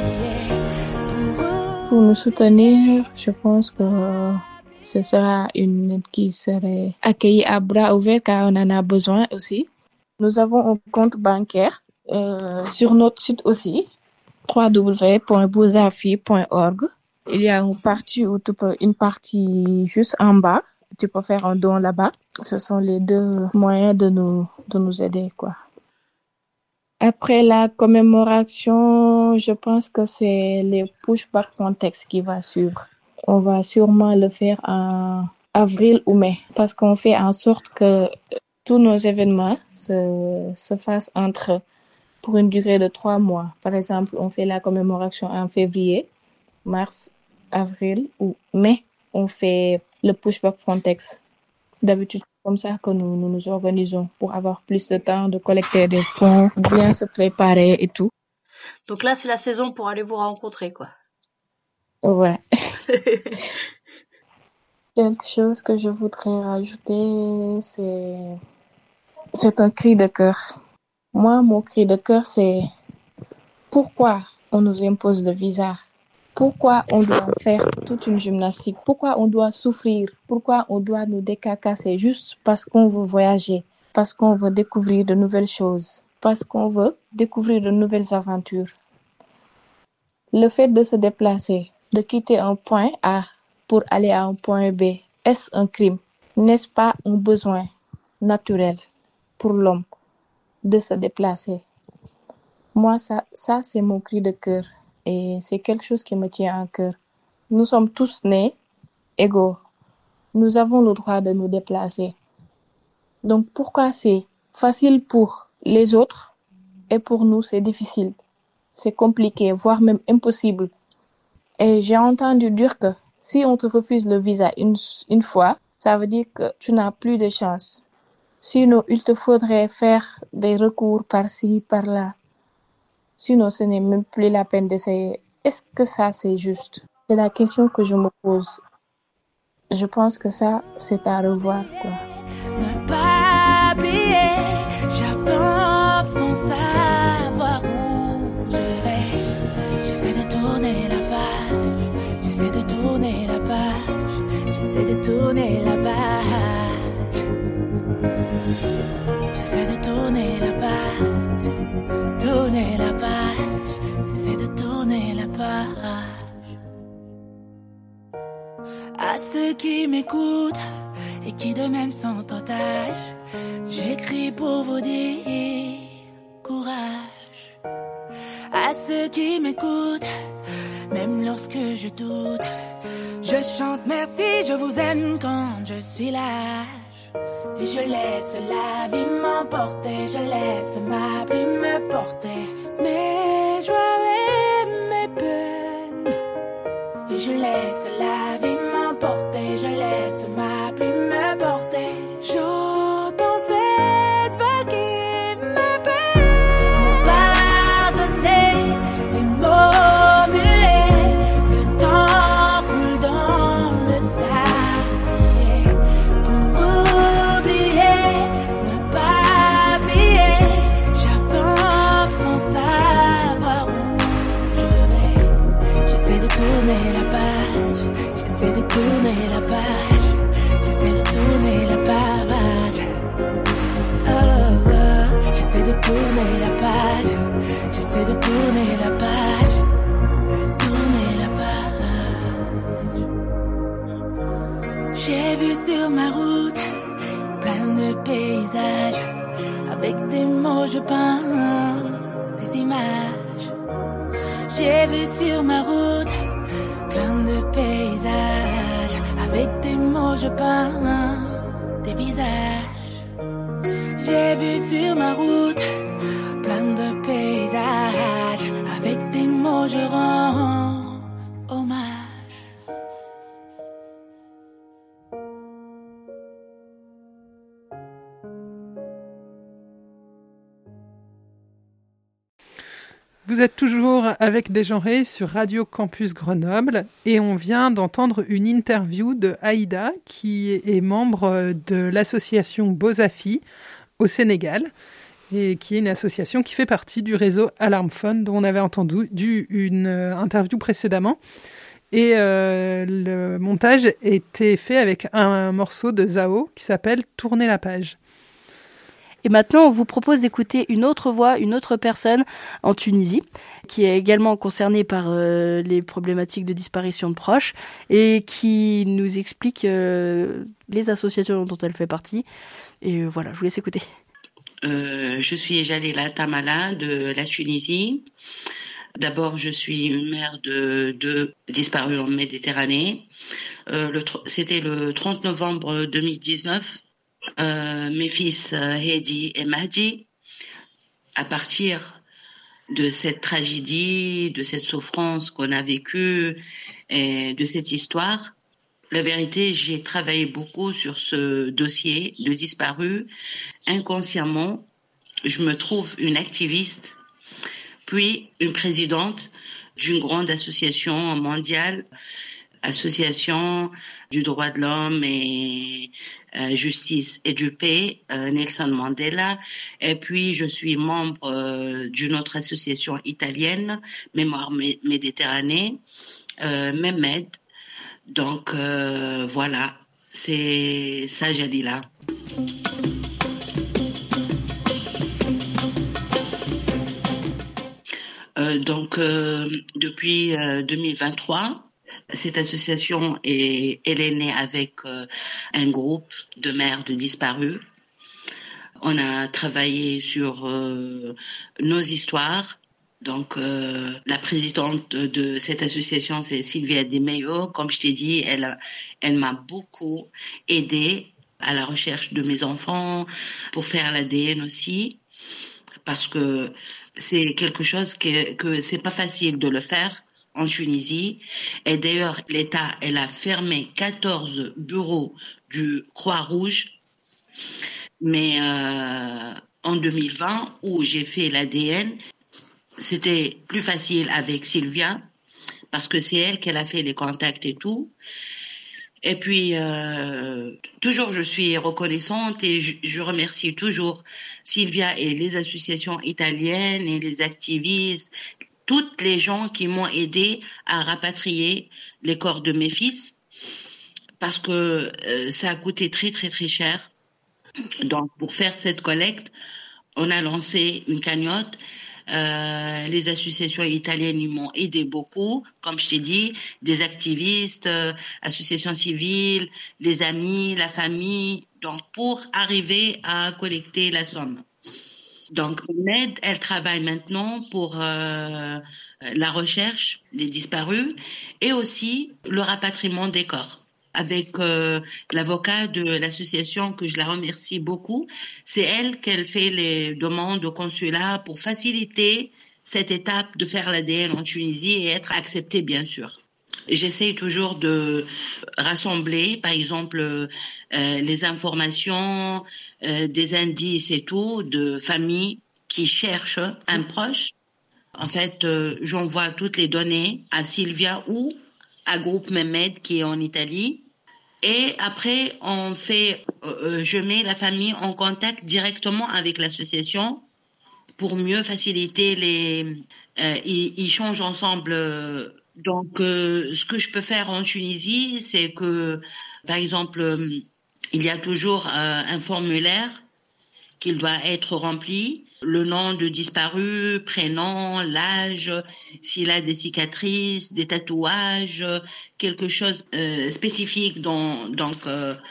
Pour, Pour nous soutenir, je pense que ce sera une aide qui serait accueillie à bras ouverts car on en a besoin aussi. Nous avons un compte bancaire euh, sur notre site aussi, w w w point bozafi point org. Il y a une partie où tu peux, une partie juste en bas. Tu peux faire un don là-bas. Ce sont les deux moyens de nous, de nous aider, quoi. Après la commémoration, je pense que c'est les pushback Frontex qui va suivre. On va sûrement le faire en avril ou mai parce qu'on fait en sorte que tous nos événements se, se fassent entre, pour une durée de trois mois. Par exemple, on fait la commémoration en février, mars, avril ou mai. On fait le pushback Frontex. D'habitude, c'est comme ça que nous, nous nous organisons pour avoir plus de temps de collecter des fonds, bien se préparer et tout. Donc là, c'est la saison pour aller vous rencontrer, quoi. Ouais. Quelque chose que je voudrais rajouter, c'est, c'est un cri de cœur. Moi, mon cri de cœur, c'est pourquoi on nous impose le visa? Pourquoi on doit faire toute une gymnastique? Pourquoi on doit souffrir? Pourquoi on doit nous décacasser juste parce qu'on veut voyager? Parce qu'on veut découvrir de nouvelles choses? Parce qu'on veut découvrir de nouvelles aventures? Le fait de se déplacer, de quitter un point A pour aller à un point B, est-ce un crime? N'est-ce pas un besoin naturel pour l'homme de se déplacer? Moi, ça, ça c'est mon cri de cœur. Et c'est quelque chose qui me tient à cœur. Nous sommes tous nés égaux. Nous avons le droit de nous déplacer. Donc pourquoi c'est facile pour les autres et pour nous c'est difficile? C'est compliqué, voire même impossible. Et j'ai entendu dire que si on te refuse le visa une, une fois, ça veut dire que tu n'as plus de chance. Sinon, il te faudrait faire des recours par-ci, par-là. Sinon, ce n'est même plus la peine d'essayer. Est-ce que ça, c'est juste? C'est la question que je me pose. Je pense que ça, c'est à revoir, quoi. ne pas oublier, j'avance sans savoir où je vais. J'essaie de tourner la page, j'essaie de tourner la page, j'essaie de tourner la page. J'essaie de tourner la page, tourner la page, j'essaie de tourner la page. À ceux qui m'écoutent et qui de même sont otages, j'écris pour vous dire courage. À ceux qui m'écoutent, même lorsque je doute, je chante merci, je vous aime quand je suis lâche. Et je laisse la vie m'emporter, je laisse ma plume me porter, mes joies et mes peines. Et je laisse la vie m'emporter, je laisse ma plume me porter. J'entends cette vague qui m'appelle pour pardonner les mots muets. Le temps coule dans le sable pour oublier, ne pas plier. J'avance sans savoir où je vais. J'essaie de tourner la page, j'essaie de tourner la page, j'essaie de tourner la page. Oh, oh. J'essaie de tourner la page, j'essaie de sur ma route, plein de paysages. Avec des mots je peins des images. J'ai vu sur ma route plein de paysages. Avec des mots je peins des visages. J'ai vu sur ma route plein de paysages. Avec des mots je rends hommage. Vous êtes toujours avec Dégenré sur Radio Campus Grenoble et on vient d'entendre une interview de Aïda qui est membre de l'association Bozafi au Sénégal et qui est une association qui fait partie du réseau Alarmphone dont on avait entendu une interview précédemment. Et euh, le montage était fait avec un morceau de Zao qui s'appelle « Tourner la page ». Et maintenant, on vous propose d'écouter une autre voix, une autre personne en Tunisie, qui est également concernée par euh, les problématiques de disparition de proches et qui nous explique euh, les associations dont elle fait partie. Et euh, voilà, je vous laisse écouter. Euh, je suis Jalila Tamala de la Tunisie. D'abord, je suis mère de deux disparus en Méditerranée. Euh, le, c'était le trente novembre deux mille dix-neuf. Euh, mes fils euh, Hedi et Mahdi, à partir de cette tragédie, de cette souffrance qu'on a vécue et de cette histoire, la vérité, j'ai travaillé beaucoup sur ce dossier de disparus. Inconsciemment, je me trouve une activiste, puis une présidente d'une grande association mondiale, association du droit de l'homme et euh, justice et du paix, euh, Nelson Mandela. Et puis, je suis membre euh, d'une autre association italienne, Mémoire Mé- Méditerranée, euh, Mehmed. Donc, euh, voilà, c'est ça, Jalila. Euh, donc, euh, depuis euh, deux mille vingt-trois, cette association est, elle est née avec euh, un groupe de mères de disparus. On a travaillé sur euh, nos histoires. Donc, euh, la présidente de cette association, c'est Sylvia Di Meio. Comme je t'ai dit, elle, a, elle m'a beaucoup aidée à la recherche de mes enfants, pour faire l'A D N aussi, parce que c'est quelque chose que, que c'est pas facile de le faire en Tunisie. Et d'ailleurs, l'État, elle a fermé quatorze bureaux du Croix-Rouge. Mais euh, en deux mille vingt, où j'ai fait l'A D N, c'était plus facile avec Sylvia, parce que c'est elle qui a fait les contacts et tout. Et puis, euh, toujours, je suis reconnaissante et je, je remercie toujours Sylvia et les associations italiennes et les activistes, toutes les gens qui m'ont aidé à rapatrier les corps de mes fils, parce que euh, ça a coûté très très très cher. Donc pour faire cette collecte, on a lancé une cagnotte. Euh, les associations italiennes ils m'ont aidé beaucoup, comme je t'ai dit, des activistes, euh, associations civiles, les amis, la famille, donc pour arriver à collecter la somme. Donc, Ned, elle travaille maintenant pour euh, la recherche des disparus et aussi le rapatriement des corps. Avec euh, l'avocat de l'association, que je la remercie beaucoup, c'est elle qu'elle fait les demandes au consulat pour faciliter cette étape de faire l'A D N en Tunisie et être acceptée, bien sûr. J'essaie toujours de rassembler, par exemple, euh, les informations, euh, des indices et tout, de familles qui cherchent un proche. En fait, euh, j'envoie toutes les données à Sylvia ou à Groupe Mehmed qui est en Italie. Et après, on fait, euh, je mets la famille en contact directement avec l'association pour mieux faciliter les. Euh, ils, ils changent ensemble. Euh, Donc, euh, ce que je peux faire en Tunisie, c'est que, par exemple, euh, il y a toujours euh, un formulaire qui doit être rempli, le nom de disparu, prénom, l'âge, s'il a des cicatrices, des tatouages, quelque chose euh, spécifique dans, donc euh,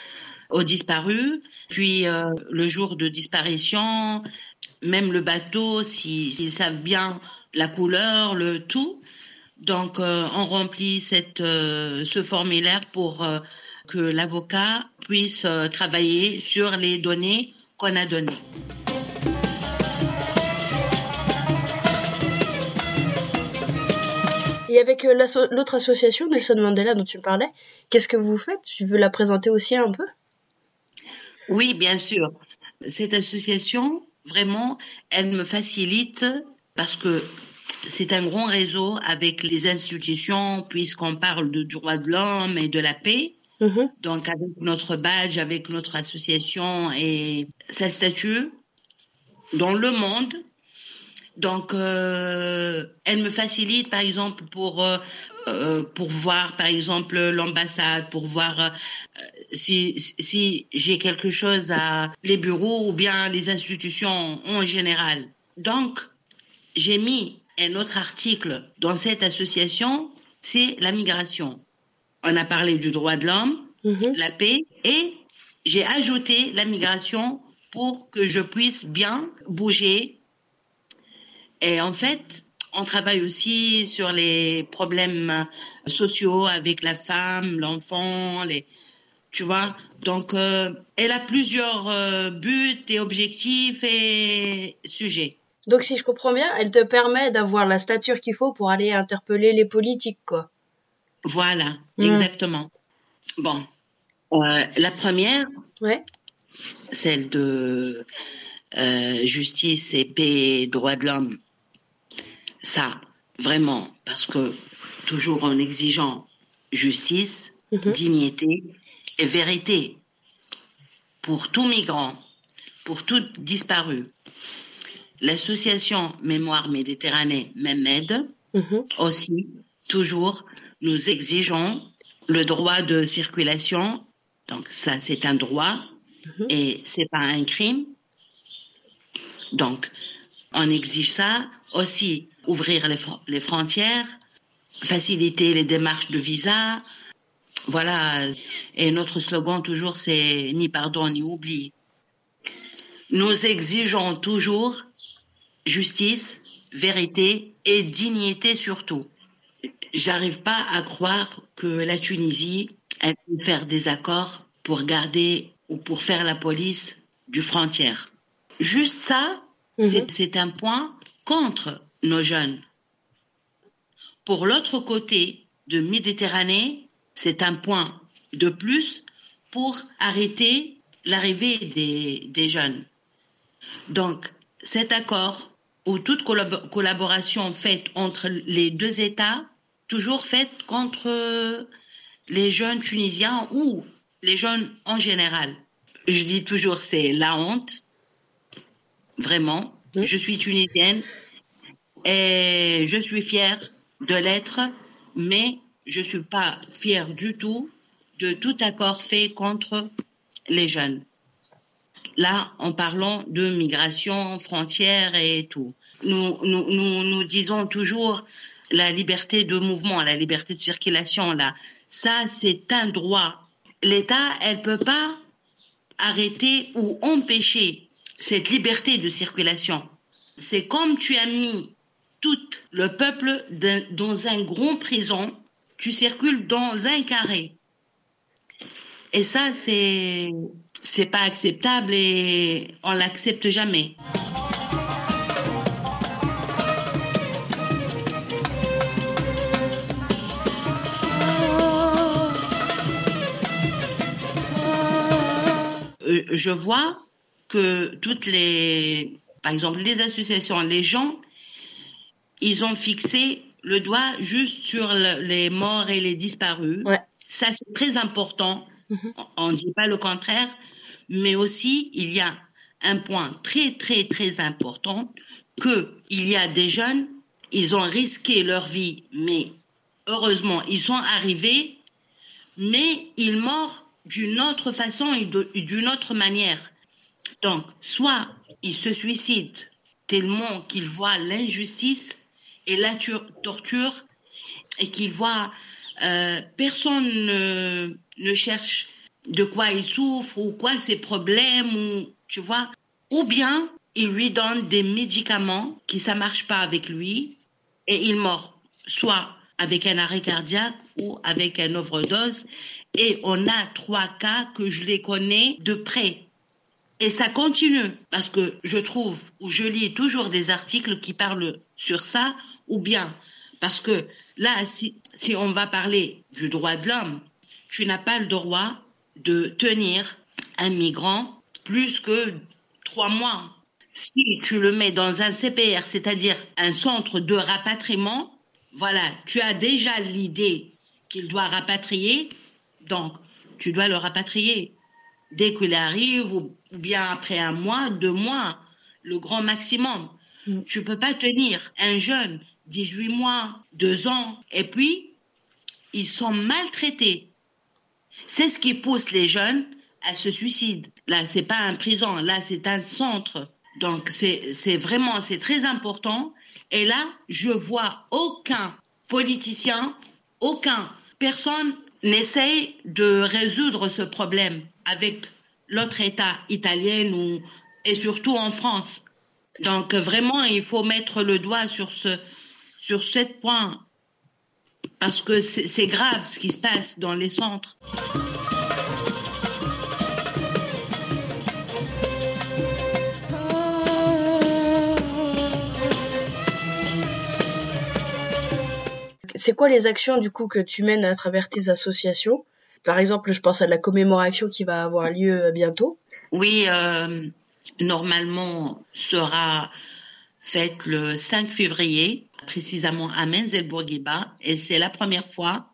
aux disparus. Puis euh, le jour de disparition, même le bateau, s'ils, s'ils savent bien la couleur, le tout. Donc euh, on remplit cette, euh, ce formulaire pour euh, que l'avocat puisse euh, travailler sur les données qu'on a données. Et avec euh, l'asso- l'autre association, Nelson Mandela, dont tu parlais, qu'est-ce que vous faites? Tu veux la présenter aussi un peu? Oui, bien sûr. Cette association, vraiment, elle me facilite parce que c'est un grand réseau avec les institutions, puisqu'on parle de droits de l'homme et de la paix. Mmh. Donc, avec notre badge, avec notre association et sa statut dans le monde. Donc, euh, elle me facilite, par exemple, pour euh, euh, pour voir, par exemple, l'ambassade, pour voir euh, si si j'ai quelque chose à les bureaux ou bien les institutions en général. Donc, j'ai mis un autre article dans cette association, c'est la migration. On a parlé du droit de l'homme, mmh. la paix, et j'ai ajouté la migration pour que je puisse bien bouger. Et en fait, on travaille aussi sur les problèmes sociaux avec la femme, l'enfant, les, tu vois. Donc, euh, elle a plusieurs euh, buts et objectifs et sujets. Donc, si je comprends bien, elle te permet d'avoir la stature qu'il faut pour aller interpeller les politiques, quoi. Voilà, mmh. exactement. Bon, euh, la première, ouais. celle de euh, justice et paix, droits de l'homme. Ça, vraiment, parce que toujours en exigeant justice, mmh. dignité et vérité pour tout migrant, pour tout disparu. L'association Mémoire Méditerranée, MEMED, mmh. aussi, toujours, nous exigeons le droit de circulation. Donc ça, c'est un droit mmh. et c'est pas un crime. Donc, on exige ça aussi. Ouvrir les, fr- les frontières, faciliter les démarches de visa. Voilà. Et notre slogan toujours, c'est ni pardon ni oubli. Nous exigeons toujours justice, vérité et dignité surtout. J'arrive pas à croire que la Tunisie elle peut faire des accords pour garder ou pour faire la police du frontière. Juste ça, mmh. c'est, c'est un point contre nos jeunes. Pour l'autre côté de Méditerranée, c'est un point de plus pour arrêter l'arrivée des, des jeunes. Donc, cet accord ou toute collab- collaboration faite entre les deux États, toujours faite contre les jeunes Tunisiens ou les jeunes en général. Je dis toujours, c'est la honte. Vraiment. Mmh. Je suis tunisienne. Et je suis fière de l'être, mais je suis pas fière du tout de tout accord fait contre les jeunes. Là, en parlant de migration, frontières et tout. Nous, nous, nous, nous disons toujours la liberté de mouvement, la liberté de circulation, là. Ça, c'est un droit. L'État, elle peut pas arrêter ou empêcher cette liberté de circulation. C'est comme tu as mis tout le peuple dans un grand prison, tu circules dans un carré. Et ça, c'est, c'est pas acceptable et on l'accepte jamais. Je vois que toutes les, par exemple, les associations, les gens, ils ont fixé le doigt juste sur le, les morts et les disparus. Ouais. Ça, c'est très important. Mm-hmm. On ne dit pas le contraire. Mais aussi, il y a un point très, très, très important que il y a des jeunes, ils ont risqué leur vie, mais heureusement, ils sont arrivés, mais ils meurent d'une autre façon et de, d'une autre manière. Donc, soit ils se suicident tellement qu'ils voient l'injustice et la torture et qu'ils voient euh, personne ne, ne cherche de quoi il souffre ou quoi ses problèmes, ou, tu vois. Ou bien, il lui donne des médicaments qui ça marche pas avec lui et il meurt soit avec un arrêt cardiaque ou avec une overdose. Et on a trois cas que je les connais de près. Et ça continue parce que je trouve ou je lis toujours des articles qui parlent sur ça, ou bien parce que là, si, si on va parler du droit de l'homme, tu n'as pas le droit de tenir un migrant plus que trois mois. Si tu le mets dans un C P R, c'est-à-dire un centre de rapatriement, voilà, tu as déjà l'idée qu'il doit rapatrier, donc tu dois le rapatrier dès qu'il arrive, ou bien après un mois, deux mois, le grand maximum. Mm. Tu peux pas tenir un jeune, dix-huit mois, deux ans, et puis ils sont maltraités. C'est ce qui pousse les jeunes à se suicider. Là, c'est pas un prison, là, c'est un centre. Donc, c'est, c'est vraiment, c'est très important. Et là, je vois aucun politicien, aucun personne n'essaye de résoudre ce problème avec l'autre État italien ou, et surtout en France. Donc, vraiment, il faut mettre le doigt sur ce, sur ce point. Parce que c'est, c'est grave ce qui se passe dans les centres. C'est quoi les actions du coup que tu mènes à travers tes associations ? Par exemple, je pense à la commémoration qui va avoir lieu bientôt. Oui, euh, normalement sera faite le cinq février, précisément à Menzel-Bourguiba, et c'est la première fois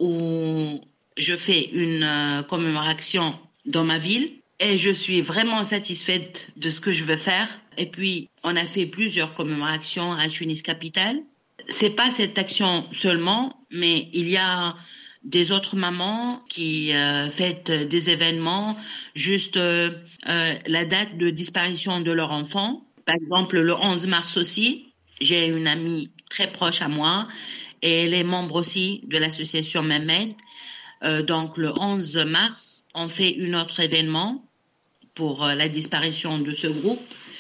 où je fais une euh, commémoration dans ma ville, et je suis vraiment satisfaite de ce que je veux faire. Et puis, on a fait plusieurs commémorations à Tunis capitale. C'est pas cette action seulement, mais il y a des autres mamans qui euh, fêtent des événements, juste euh, euh, la date de disparition de leur enfant. Par exemple, le onze mars aussi, j'ai une amie très proche à moi et elle est membre aussi de l'association Mehmed. Euh, donc, le onze mars, on fait un autre événement pour euh, la disparition de ce groupe.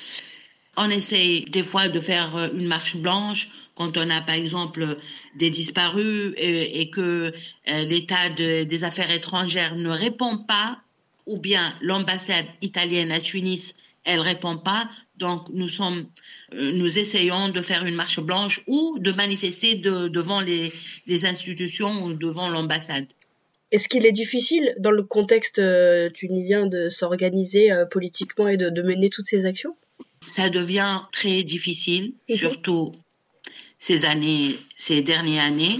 On essaye des fois de faire une marche blanche quand on a par exemple des disparus et, et que euh, l'État de, des affaires étrangères ne répond pas, ou bien l'ambassade italienne à Tunis, elle répond pas. Donc nous sommes, euh, nous essayons de faire une marche blanche ou de manifester de, devant les, les institutions ou devant l'ambassade. Est-ce qu'il est difficile dans le contexte euh, tunisien de s'organiser euh, politiquement et de, de mener toutes ces actions ? Ça devient très difficile, mmh. surtout ces années, ces dernières années.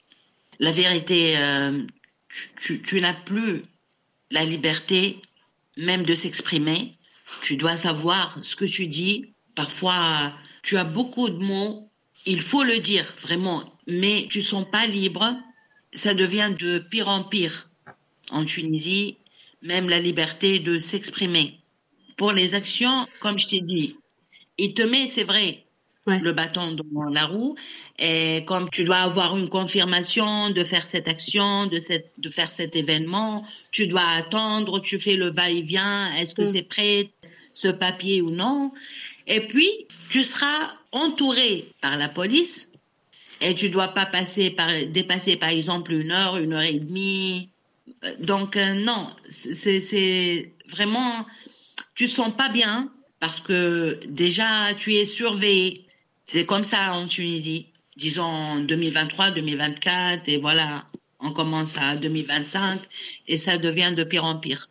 La vérité, euh, tu, tu, tu n'as plus la liberté même de s'exprimer. Tu dois savoir ce que tu dis. Parfois, tu as beaucoup de mots. Il faut le dire, vraiment. Mais tu ne sens pas libre. Ça devient de pire en pire. En Tunisie, même la liberté de s'exprimer. Pour les actions, comme je t'ai dit, il te met, c'est vrai, ouais. le bâton dans la roue. Et comme tu dois avoir une confirmation de faire cette action, de, cette, de faire cet événement, tu dois attendre, tu fais le va-et-vient, est-ce que mm. c'est prêt, ce papier ou non. Et puis, tu seras entouré par la police et tu dois pas passer par, dépasser par exemple une heure, une heure et demie. Donc, euh, non, c'est, c'est vraiment... Tu te sens pas bien parce que déjà tu es surveillé. C'est comme ça en Tunisie. Disons deux mille vingt-trois, deux mille vingt-quatre et voilà, on commence à deux mille vingt-cinq et ça devient de pire en pire.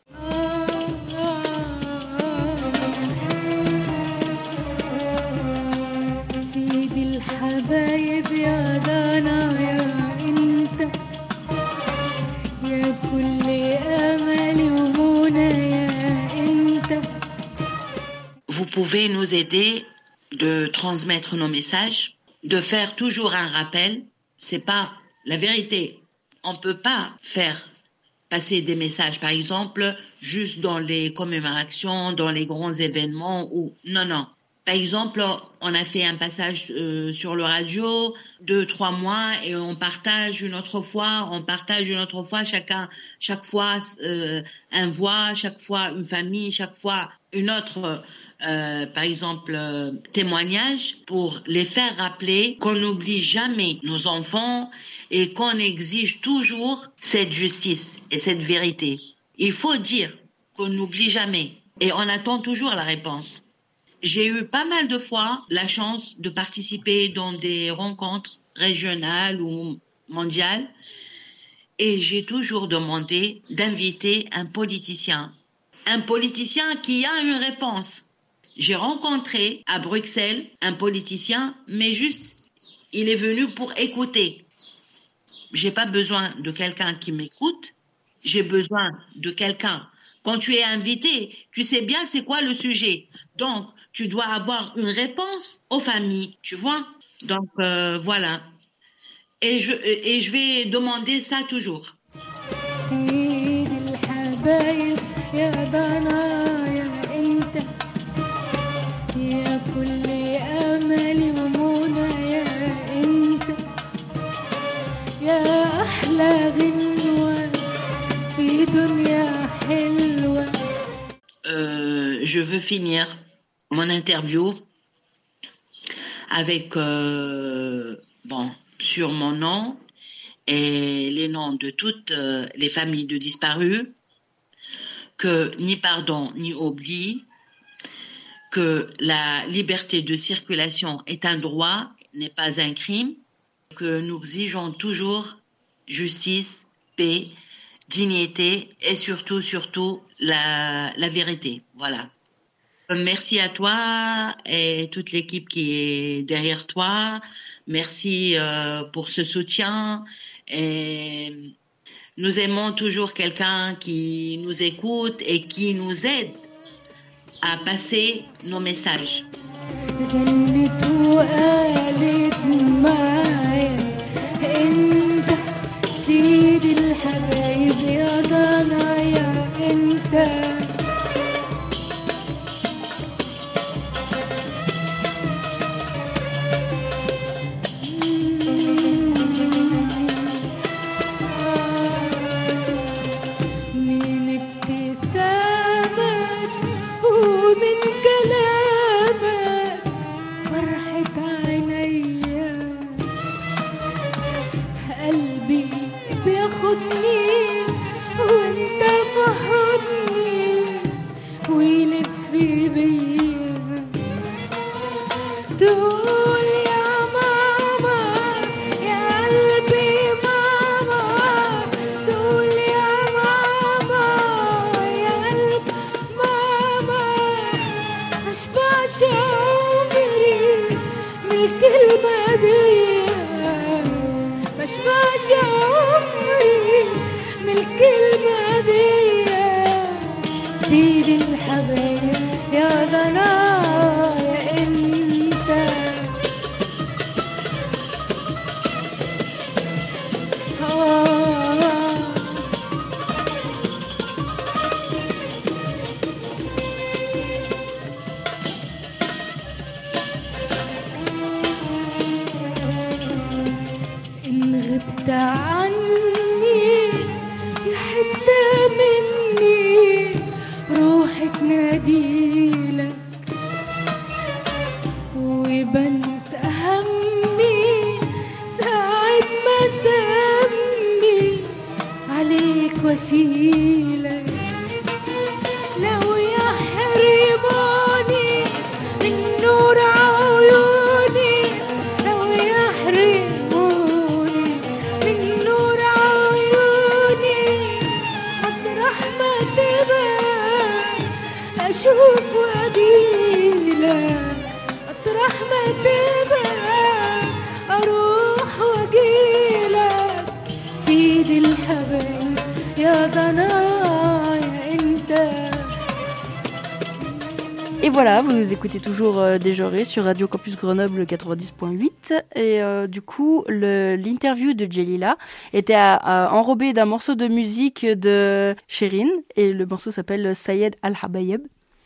Vous pouvez nous aider de transmettre nos messages, de faire toujours un rappel. C'est pas la vérité. On peut pas faire passer des messages, par exemple, juste dans les commémorations, dans les grands événements ou non, non. Par exemple, on a fait un passage euh, sur le radio, deux, trois mois, et on partage une autre fois, on partage une autre fois, chacun, chaque fois euh, un voix, chaque fois une famille, chaque fois une autre, euh, par exemple, euh, témoignage, pour les faire rappeler qu'on n'oublie jamais nos enfants et qu'on exige toujours cette justice et cette vérité. Il faut dire qu'on n'oublie jamais et on attend toujours la réponse. J'ai eu pas mal de fois la chance de participer dans des rencontres régionales ou mondiales et j'ai toujours demandé d'inviter un politicien. Un politicien qui a une réponse. J'ai rencontré à Bruxelles un politicien, mais juste, il est venu pour écouter. J'ai pas besoin de quelqu'un qui m'écoute, j'ai besoin de quelqu'un. Quand tu es invité, tu sais bien c'est quoi le sujet. Donc, tu dois avoir une réponse aux familles, tu vois. Donc, euh, voilà. Et je, et je vais demander ça toujours. Euh, je veux finir mon interview avec euh, bon sur mon nom et les noms de toutes euh, les familles de disparus, que ni pardon ni oubli, que la liberté de circulation est un droit, n'est pas un crime, que nous exigeons toujours justice, paix, dignité et surtout, surtout la, la vérité. Voilà. Merci à toi et toute l'équipe qui est derrière toi. Merci euh, pour ce soutien. Et nous aimons toujours quelqu'un qui nous écoute et qui nous aide à passer nos messages. Et voilà, vous écoutez toujours euh, Dégenré sur Radio Campus Grenoble quatre-vingt-dix point huit. Et euh, du coup, le, l'interview de Djelila était à, à, enrobée d'un morceau de musique de Chérine. Et le morceau s'appelle Sayed Al-Habayeb.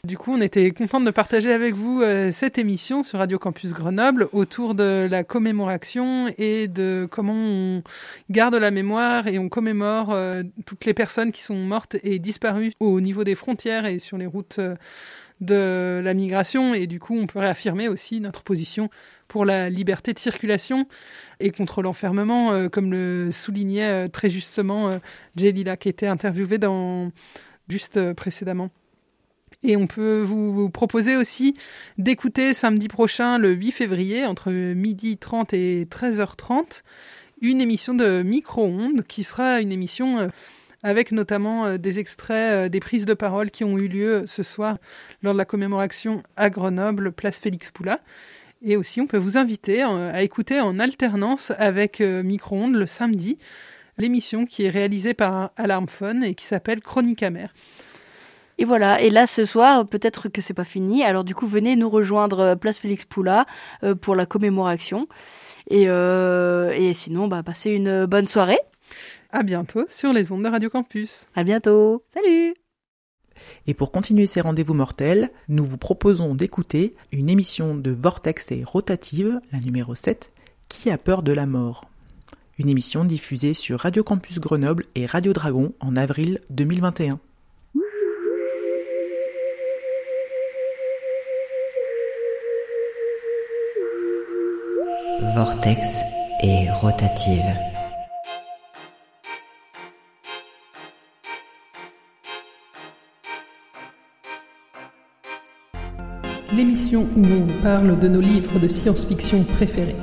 Du coup, on était contente de partager avec vous euh, cette émission sur Radio Campus Grenoble autour de la commémoration et de comment on garde la mémoire et on commémore euh, toutes les personnes qui sont mortes et disparues au niveau des frontières et sur les routes euh, de la migration. Et du coup, on peut réaffirmer aussi notre position pour la liberté de circulation et contre l'enfermement, euh, comme le soulignait euh, très justement euh, Jelila, qui était interviewée dans, juste euh, précédemment. Et on peut vous proposer aussi d'écouter samedi prochain, le huit février, entre midi trente et treize heures trente, une émission de micro-ondes qui sera une émission avec notamment des extraits des prises de parole qui ont eu lieu ce soir lors de la commémoration à Grenoble, place Félix Poula. Et aussi, on peut vous inviter à écouter en alternance avec micro-ondes le samedi l'émission qui est réalisée par Alarmphone et qui s'appelle Chronique amère. Et voilà, et là ce soir, peut-être que c'est pas fini, alors du coup venez nous rejoindre place Félix Poula euh, pour la commémoration. Et, euh, et sinon, bah, passez une bonne soirée. À bientôt sur les ondes de Radio Campus. À bientôt, salut. Et pour continuer ces rendez-vous mortels, nous vous proposons d'écouter une émission de Vortex et Rotative, la numéro sept, Qui a peur de la mort ? Une émission diffusée sur Radio Campus Grenoble et Radio Dragon en avril deux mille vingt et un. Vortex et Rotative. L'émission où on vous parle de nos livres de science-fiction préférés.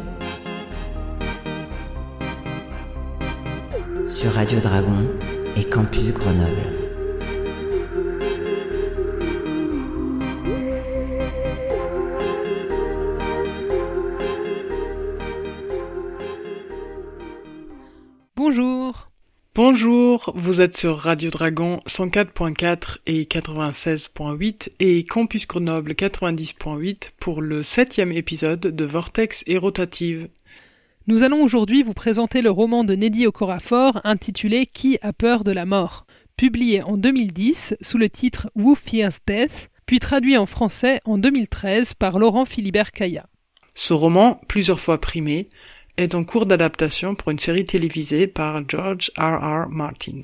Sur Radio Dragon et Campus Grenoble. Bonjour. Bonjour, vous êtes sur Radio Dragon cent quatre point quatre et quatre-vingt-seize point huit et Campus Grenoble quatre-vingt-dix point huit pour le septième épisode de Vortex et Rotative. Nous allons aujourd'hui vous présenter le roman de Nnedi Okorafor intitulé « Qui a peur de la mort ?», publié en deux mille dix sous le titre « Who Fears Death ?», puis traduit en français en deux mille treize par Laurent Philibert Caya. Ce roman, plusieurs fois primé, est en cours d'adaptation pour une série télévisée par George R R. Martins.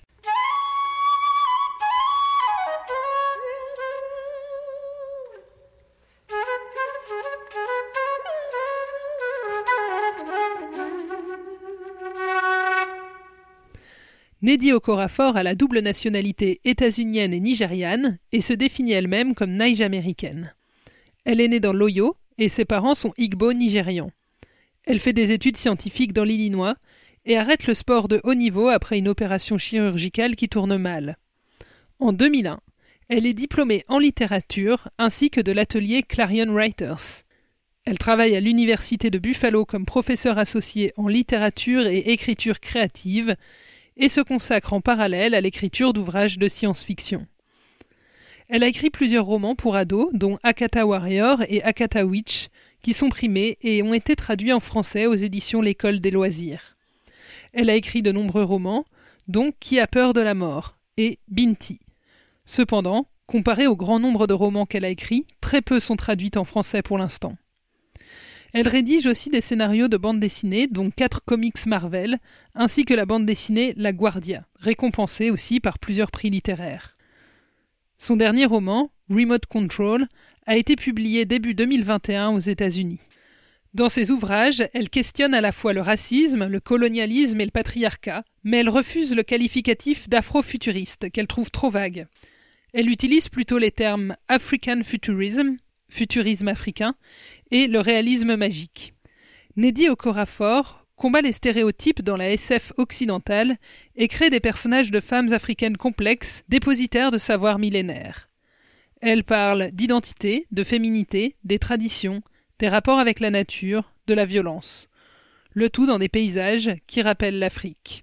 Nnedi Okorafor a la double nationalité états-unienne et nigériane et se définit elle-même comme naija-américaine. Elle est née dans l'Ohio et ses parents sont Igbo nigérians. Elle fait des études scientifiques dans l'Illinois et arrête le sport de haut niveau après une opération chirurgicale qui tourne mal. En deux mille un, elle est diplômée en littérature ainsi que de l'atelier Clarion Writers. Elle travaille à l'université de Buffalo comme professeure associée en littérature et écriture créative et se consacre en parallèle à l'écriture d'ouvrages de science-fiction. Elle a écrit plusieurs romans pour ados, dont Akata Warrior et Akata Witch, qui sont primés et ont été traduits en français aux éditions L'École des loisirs. Elle a écrit de nombreux romans, dont Qui a peur de la mort et Binti. Cependant, comparé au grand nombre de romans qu'elle a écrits, très peu sont traduits en français pour l'instant. Elle rédige aussi des scénarios de bande dessinée, dont quatre comics Marvel, ainsi que la bande dessinée La Guardia, récompensée aussi par plusieurs prix littéraires. Son dernier roman, Remote Control, a été publié début deux mille vingt et un aux États-Unis. Dans ses ouvrages, elle questionne à la fois le racisme, le colonialisme et le patriarcat, mais elle refuse le qualificatif d'afrofuturiste, qu'elle trouve trop vague. Elle utilise plutôt les termes African Futurism, futurisme africain, et le réalisme magique. Nnedi Okorafor combat les stéréotypes dans la S F occidentale et crée des personnages de femmes africaines complexes, dépositaires de savoirs millénaires. Elle parle d'identité, de féminité, des traditions, des rapports avec la nature, de la violence. Le tout dans des paysages qui rappellent l'Afrique.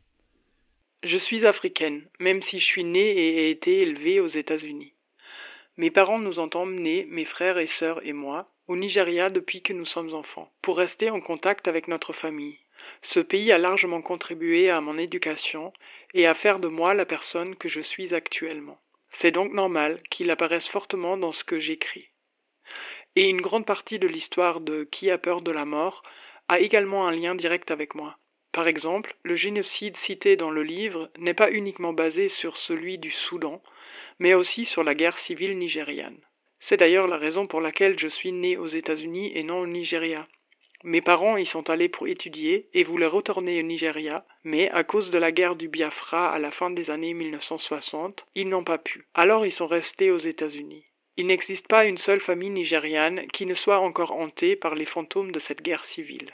Je suis africaine, même si je suis née et ai été élevée aux États-Unis. Mes parents nous ont emmenés, mes frères et sœurs et moi, au Nigeria depuis que nous sommes enfants, pour rester en contact avec notre famille. Ce pays a largement contribué à mon éducation et à faire de moi la personne que je suis actuellement. C'est donc normal qu'il apparaisse fortement dans ce que j'écris. Et une grande partie de l'histoire de Qui a peur de la mort a également un lien direct avec moi. Par exemple, le génocide cité dans le livre n'est pas uniquement basé sur celui du Soudan, mais aussi sur la guerre civile nigériane. C'est d'ailleurs la raison pour laquelle je suis né aux États-Unis et non au Nigeria. Mes parents y sont allés pour étudier et voulaient retourner au Nigeria, mais à cause de la guerre du Biafra à la fin des années mille neuf cent soixante, ils n'ont pas pu. Alors ils sont restés aux États-Unis. Il n'existe pas une seule famille nigériane qui ne soit encore hantée par les fantômes de cette guerre civile.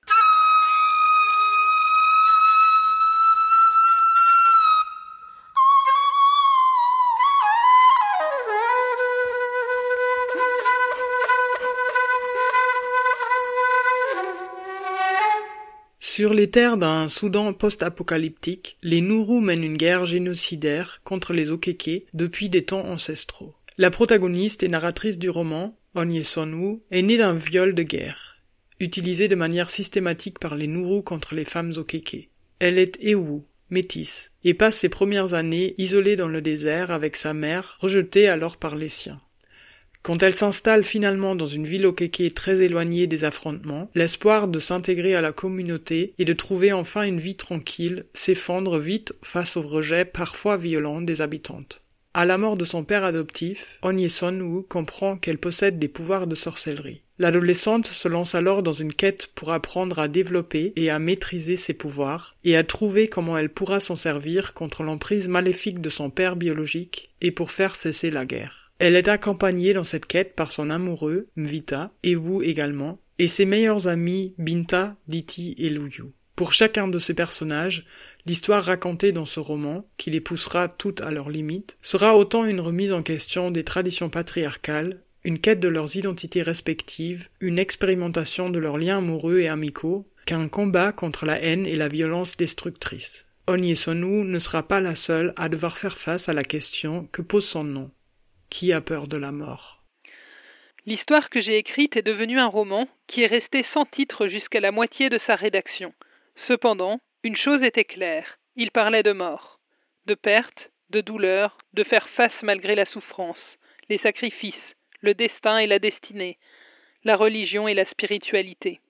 Sur les terres d'un Soudan post-apocalyptique, les Nourous mènent une guerre génocidaire contre les Okeke depuis des temps ancestraux. La protagoniste et narratrice du roman, Onyesonwu, est née d'un viol de guerre, utilisé de manière systématique par les Nourous contre les femmes Okeke. Elle est Ewu, métisse, et passe ses premières années isolée dans le désert avec sa mère, rejetée alors par les siens. Quand elle s'installe finalement dans une ville Okeke très éloignée des affrontements, l'espoir de s'intégrer à la communauté et de trouver enfin une vie tranquille s'effondre vite face au rejet parfois violent des habitantes. À la mort de son père adoptif, Onyesonwu comprend qu'elle possède des pouvoirs de sorcellerie. L'adolescente se lance alors dans une quête pour apprendre à développer et à maîtriser ses pouvoirs, et à trouver comment elle pourra s'en servir contre l'emprise maléfique de son père biologique et pour faire cesser la guerre. Elle est accompagnée dans cette quête par son amoureux, Mvita, Ewu également, et ses meilleurs amis Binta, Diti et Luyu. Pour chacun de ces personnages, l'histoire racontée dans ce roman, qui les poussera toutes à leurs limites, sera autant une remise en question des traditions patriarcales, une quête de leurs identités respectives, une expérimentation de leurs liens amoureux et amicaux, qu'un combat contre la haine et la violence destructrice. Onyesonwu ne sera pas la seule à devoir faire face à la question que pose son nom. Qui a peur de la mort ? L'histoire que j'ai écrite est devenue un roman qui est resté sans titre jusqu'à la moitié de sa rédaction. Cependant, une chose était claire, il parlait de mort, de perte, de douleur, de faire face malgré la souffrance, les sacrifices, le destin et la destinée, la religion et la spiritualité.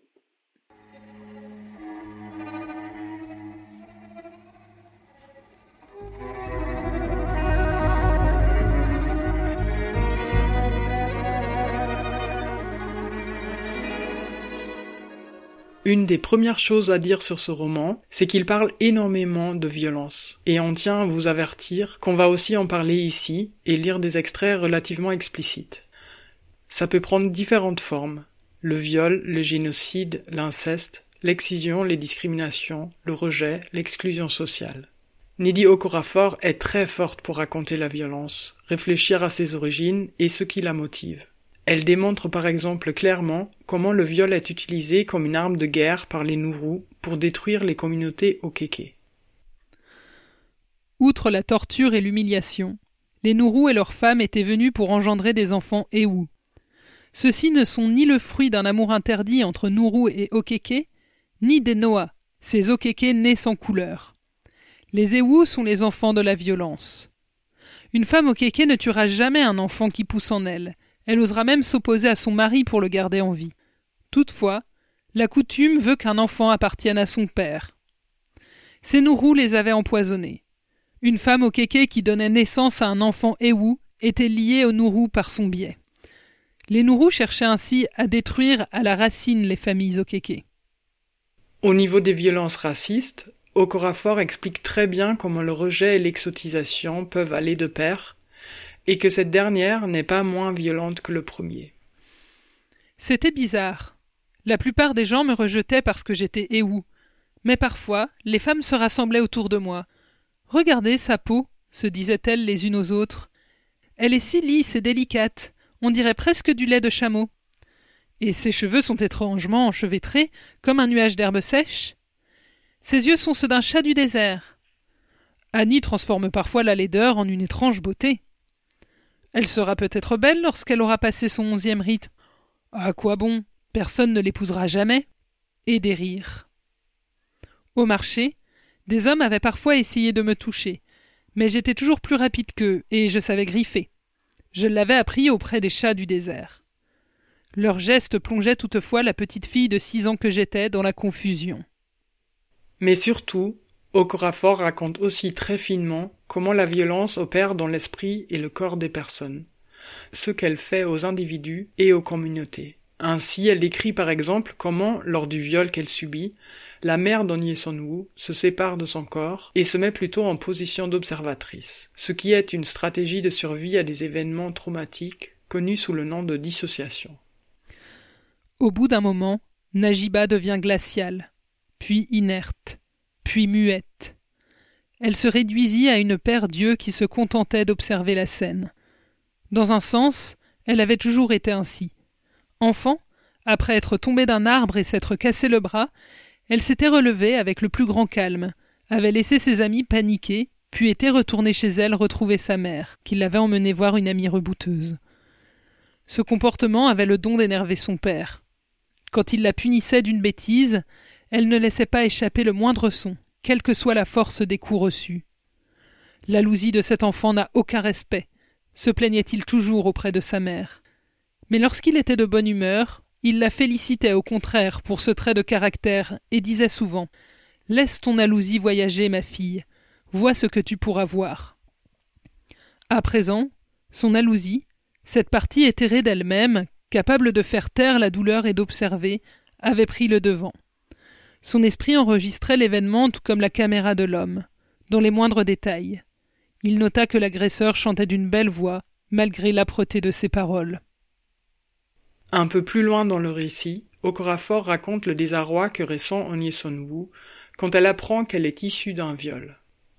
Une des premières choses à dire sur ce roman, c'est qu'il parle énormément de violence. Et on tient à vous avertir qu'on va aussi en parler ici et lire des extraits relativement explicites. Ça peut prendre différentes formes. Le viol, le génocide, l'inceste, l'excision, les discriminations, le rejet, l'exclusion sociale. Nnedi Okorafor est très forte pour raconter la violence, réfléchir à ses origines et ce qui la motive. Elle démontre par exemple clairement comment le viol est utilisé comme une arme de guerre par les Nourous pour détruire les communautés Okeke. Outre la torture et l'humiliation, les Nourous et leurs femmes étaient venus pour engendrer des enfants Ewu. Ceux-ci ne sont ni le fruit d'un amour interdit entre Nourous et Okeke, ni des Noa, ces Okeke nés sans couleur. Les Ewu sont les enfants de la violence. Une femme Okeke ne tuera jamais un enfant qui pousse en elle. Elle osera même s'opposer à son mari pour le garder en vie. Toutefois, la coutume veut qu'un enfant appartienne à son père. Ces Nourous les avaient empoisonnés. Une femme Okeke qui donnait naissance à un enfant Ewu était liée aux Nourous par son biais. Les Nourous cherchaient ainsi à détruire à la racine les familles Okeke. Au niveau des violences racistes, Okorafor explique très bien comment le rejet et l'exotisation peuvent aller de pair, et que cette dernière n'est pas moins violente que le premier. C'était bizarre. La plupart des gens me rejetaient parce que j'étais Ewu, mais parfois, les femmes se rassemblaient autour de moi. « Regardez sa peau », se disaient-elles les unes aux autres. « Elle est si lisse et délicate, on dirait presque du lait de chameau. Et ses cheveux sont étrangement enchevêtrés, comme un nuage d'herbe sèche. Ses yeux sont ceux d'un chat du désert. Annie transforme parfois la laideur en une étrange beauté. Elle sera peut-être belle lorsqu'elle aura passé son onzième rite. À quoi bon ? Personne ne l'épousera jamais. » Et des rires. Au marché, des hommes avaient parfois essayé de me toucher, Mais j'étais toujours plus rapide qu'eux, et je savais griffer. Je l'avais appris auprès des chats du désert. Leurs gestes plongeaient toutefois la petite fille de six ans que j'étais dans la confusion. Mais surtout, Okorafor raconte aussi très finement comment la violence opère dans l'esprit et le corps des personnes, ce qu'elle fait aux individus et aux communautés. Ainsi, elle décrit par exemple comment, lors du viol qu'elle subit, la mère d'Onye Son-woo se sépare de son corps et se met plutôt en position d'observatrice, ce qui est une stratégie de survie à des événements traumatiques connus sous le nom de dissociation. Au bout d'un moment, Najiba devient glaciale, puis inerte, puis muette. Elle se réduisit à une paire d'yeux qui se contentaient d'observer la scène. Dans un sens, elle avait toujours été ainsi. Enfant, après être tombée d'un arbre et s'être cassé le bras, elle s'était relevée avec le plus grand calme, avait laissé ses amis paniquer, puis était retournée chez elle retrouver sa mère, qui l'avait emmenée voir une amie rebouteuse. Ce comportement avait le don d'énerver son père. Quand il la punissait d'une bêtise, elle ne laissait pas échapper le moindre son, quelle que soit la force des coups reçus. La lousie de cet enfant n'a aucun respect, se plaignait-il toujours auprès de sa mère. Mais lorsqu'il était de bonne humeur, il la félicitait au contraire pour ce trait de caractère et disait souvent « Laisse ton jalousie voyager, ma fille, vois ce que tu pourras voir. » À présent, son jalousie, cette partie éthérée d'elle-même, capable de faire taire la douleur et d'observer, avait pris le devant. Son esprit enregistrait l'événement tout comme la caméra de l'homme, dans les moindres détails. Il nota que l'agresseur chantait d'une belle voix, malgré l'âpreté de ses paroles. Un peu plus loin dans le récit, Okorafor raconte le désarroi que ressent Onye Son-woo quand elle apprend qu'elle est issue d'un viol.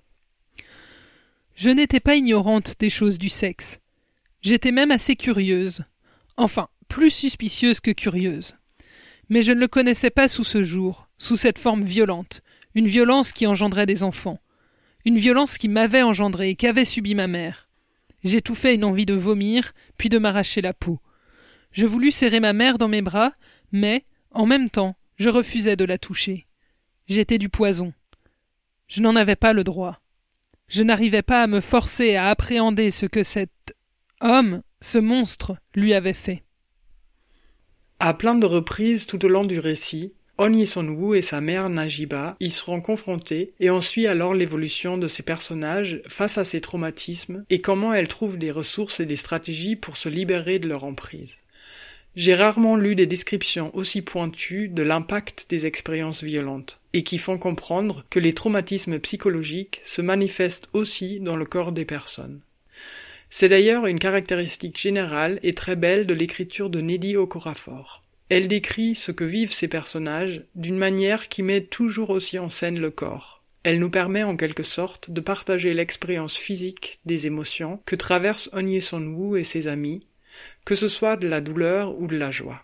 Je n'étais pas ignorante des choses du sexe. J'étais même assez curieuse. Enfin, plus suspicieuse que curieuse. Mais je ne le connaissais pas sous ce jour, sous cette forme violente, une violence qui engendrait des enfants. Une violence qui m'avait engendré et qu'avait subi ma mère. J'étouffais une envie de vomir, puis de m'arracher la peau. Je voulus serrer ma mère dans mes bras, mais, en même temps, je refusais de la toucher. J'étais du poison. Je n'en avais pas le droit. Je n'arrivais pas à me forcer à appréhender ce que cet homme, ce monstre, lui avait fait. À plein de reprises tout au long du récit, Onye Son-woo et sa mère Najiba y seront confrontés et on suit alors l'évolution de ces personnages face à ces traumatismes et comment elles trouvent des ressources et des stratégies pour se libérer de leur emprise. J'ai rarement lu des descriptions aussi pointues de l'impact des expériences violentes, et qui font comprendre que les traumatismes psychologiques se manifestent aussi dans le corps des personnes. C'est d'ailleurs une caractéristique générale et très belle de l'écriture de Nnedi Okorafor. Elle décrit ce que vivent ces personnages d'une manière qui met toujours aussi en scène le corps. Elle nous permet en quelque sorte de partager l'expérience physique des émotions que traversent Onye Son-woo et ses amis, que ce soit de la douleur ou de la joie.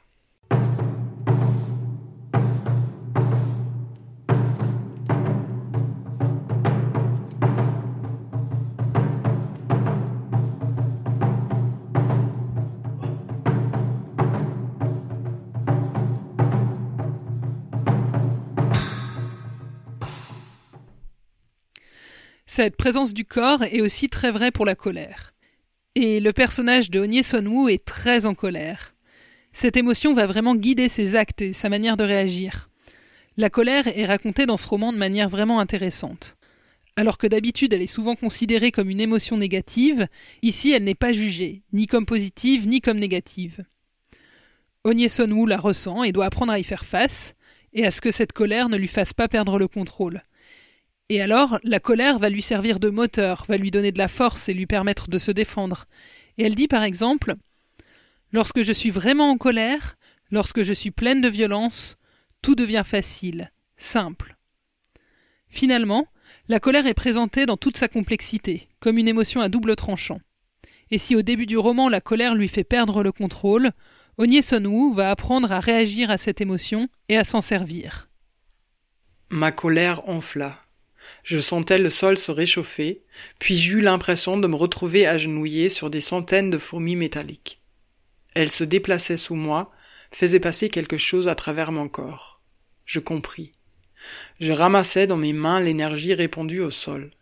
Cette présence du corps est aussi très vraie pour la colère. Et le personnage de Onye Son-woo est très en colère. Cette émotion va vraiment guider ses actes et sa manière de réagir. La colère est racontée dans ce roman de manière vraiment intéressante. Alors que d'habitude elle est souvent considérée comme une émotion négative, ici elle n'est pas jugée, ni comme positive ni comme négative. Onye Son-woo la ressent et doit apprendre à y faire face, et à ce que cette colère ne lui fasse pas perdre le contrôle. Et alors, la colère va lui servir de moteur, va lui donner de la force et lui permettre de se défendre. Et elle dit par exemple « Lorsque je suis vraiment en colère, lorsque je suis pleine de violence, tout devient facile, simple. » Finalement, la colère est présentée dans toute sa complexité, comme une émotion à double tranchant. Et si au début du roman la colère lui fait perdre le contrôle, Onye Son-woo va apprendre à réagir à cette émotion et à s'en servir. Ma colère enfla. Je sentais le sol se réchauffer, puis j'eus l'impression de me retrouver agenouillé sur des centaines de fourmis métalliques. Elles se déplaçaient sous moi, faisaient passer quelque chose à travers mon corps. Je compris. Je ramassais dans mes mains l'énergie répandue au sol.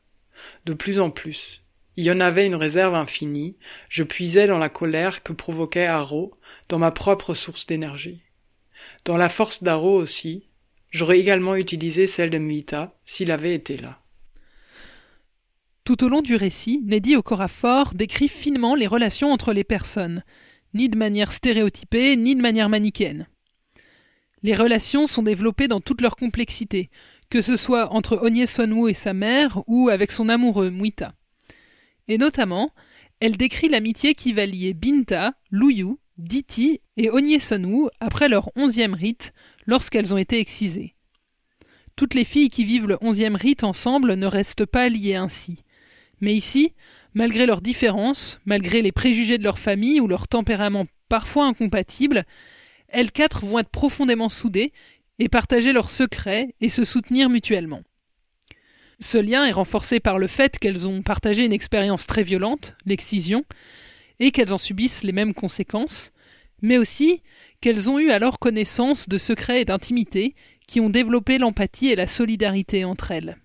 de plus en plus. Il y en avait une réserve infinie, je puisais dans la colère que provoquait Haro, dans ma propre source d'énergie. Dans la force d'Haro aussi, j'aurais également utilisé celle de Mwita s'il avait été là. Tout au long du récit, Neddy Okorafor décrit finement les relations entre les personnes, ni de manière stéréotypée, ni de manière manichéenne. Les relations sont développées dans toute leur complexité, que ce soit entre Onyesonwu et sa mère ou avec son amoureux, Mwita. Et notamment, elle décrit l'amitié qui va lier Binta, Luyu, Diti et Onyesonwu après leur onzième rite lorsqu'elles ont été excisées. Toutes les filles qui vivent le onzième rite ensemble ne restent pas liées ainsi. Mais ici, malgré leurs différences, malgré les préjugés de leur famille ou leur tempérament parfois incompatibles, elles quatre vont être profondément soudées et partager leurs secrets et se soutenir mutuellement. Ce lien est renforcé par le fait qu'elles ont partagé une expérience très violente, l'excision, et qu'elles en subissent les mêmes conséquences, mais aussi qu'elles ont eu alors connaissance de secrets et d'intimité qui ont développé l'empathie et la solidarité entre elles.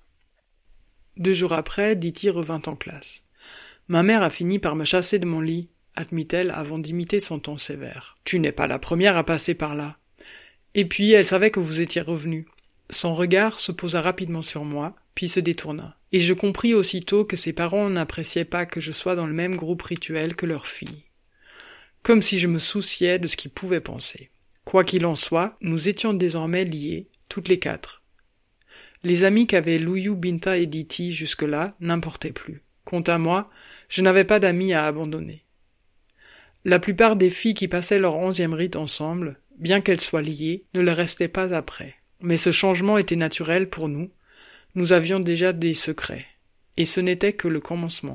Deux jours après, Diti revint en classe. Ma mère a fini par me chasser de mon lit, admit-elle avant d'imiter son ton sévère. Tu n'es pas la première à passer par là. Et puis, elle savait que vous étiez revenu. Son regard se posa rapidement sur moi, puis se détourna. Et je compris aussitôt que ses parents n'appréciaient pas que je sois dans le même groupe rituel que leur fille. Comme si je me souciais de ce qu'ils pouvaient penser. Quoi qu'il en soit, nous étions désormais liés, toutes les quatre. Les amis qu'avaient Luyu, Binta et Diti jusque-là n'importaient plus. Quant à moi, je n'avais pas d'amis à abandonner. La plupart des filles qui passaient leur onzième rite ensemble, bien qu'elles soient liées, ne le restaient pas après. Mais ce changement était naturel pour nous. Nous avions déjà des secrets. Et ce n'était que le commencement.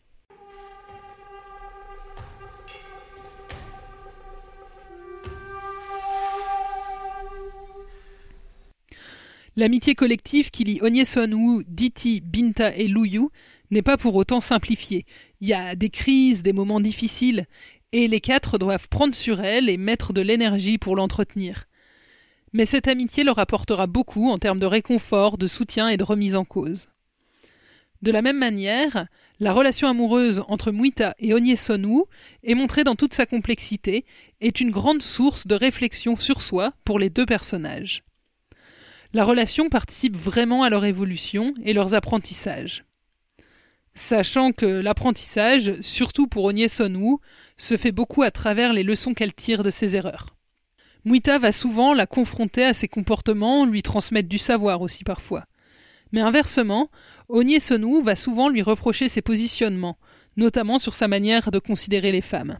L'amitié collective qui lie Onyesonwu, Diti, Binta et Luyu n'est pas pour autant simplifiée. Il y a des crises, des moments difficiles, et les quatre doivent prendre sur elles et mettre de l'énergie pour l'entretenir. Mais cette amitié leur apportera beaucoup en termes de réconfort, de soutien et de remise en cause. De la même manière, la relation amoureuse entre Mwita et Onyesonwu est montrée dans toute sa complexité, est une grande source de réflexion sur soi pour les deux personnages. La relation participe vraiment à leur évolution et leurs apprentissages. Sachant que l'apprentissage, surtout pour Onyesonwu, se fait beaucoup à travers les leçons qu'elle tire de ses erreurs. Mwita va souvent la confronter à ses comportements, lui transmettre du savoir aussi parfois. Mais inversement, Onyesonwu va souvent lui reprocher ses positionnements, notamment sur sa manière de considérer les femmes.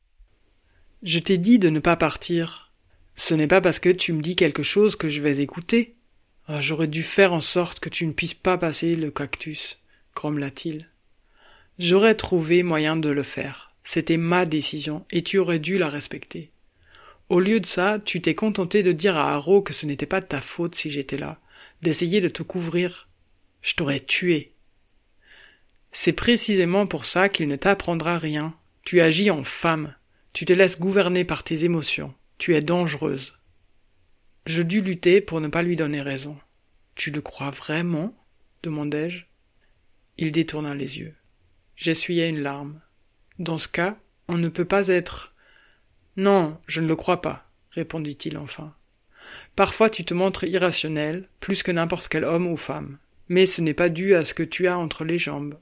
Je t'ai dit de ne pas partir. Ce n'est pas parce que tu me dis quelque chose que je vais écouter. Ah, j'aurais dû faire en sorte que tu ne puisses pas passer le cactus, grommela-t-il. J'aurais trouvé moyen de le faire. C'était ma décision, et tu aurais dû la respecter. Au lieu de ça, tu t'es contenté de dire à Haro que ce n'était pas de ta faute si j'étais là, d'essayer de te couvrir. Je t'aurais tué. C'est précisément pour ça qu'il ne t'apprendra rien. Tu agis en femme. Tu te laisses gouverner par tes émotions. Tu es dangereuse. Je dus lutter pour ne pas lui donner raison. Tu le crois vraiment ? demandai-je. Il détourna les yeux. J'essuyai une larme. Dans ce cas, on ne peut pas être... Non, je ne le crois pas, répondit-il enfin. Parfois tu te montres irrationnel, plus que n'importe quel homme ou femme. Mais ce n'est pas dû à ce que tu as entre les jambes.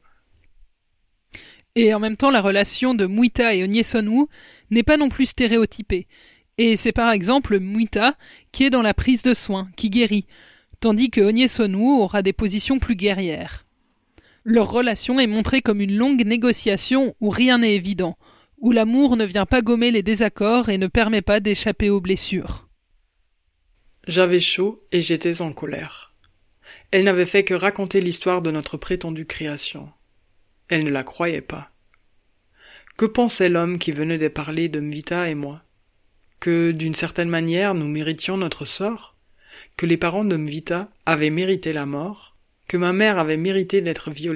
Et en même temps, la relation de Mwita et Onyesonwu n'est pas non plus stéréotypée. Et c'est par exemple Mwita qui est dans la prise de soin, qui guérit, tandis que Onyesonwu aura des positions plus guerrières. Leur relation est montrée comme une longue négociation où rien n'est évident, où l'amour ne vient pas gommer les désaccords et ne permet pas d'échapper aux blessures. J'avais chaud et j'étais en colère. Elle n'avait fait que raconter l'histoire de notre prétendue création. Elle ne la croyait pas. Que pensait l'homme qui venait de parler de Mwita et moi ? Que, d'une certaine manière, nous méritions notre sort ? Que les parents de Mwita avaient mérité la mort ? Que ma mère avait mérité d'être violée ?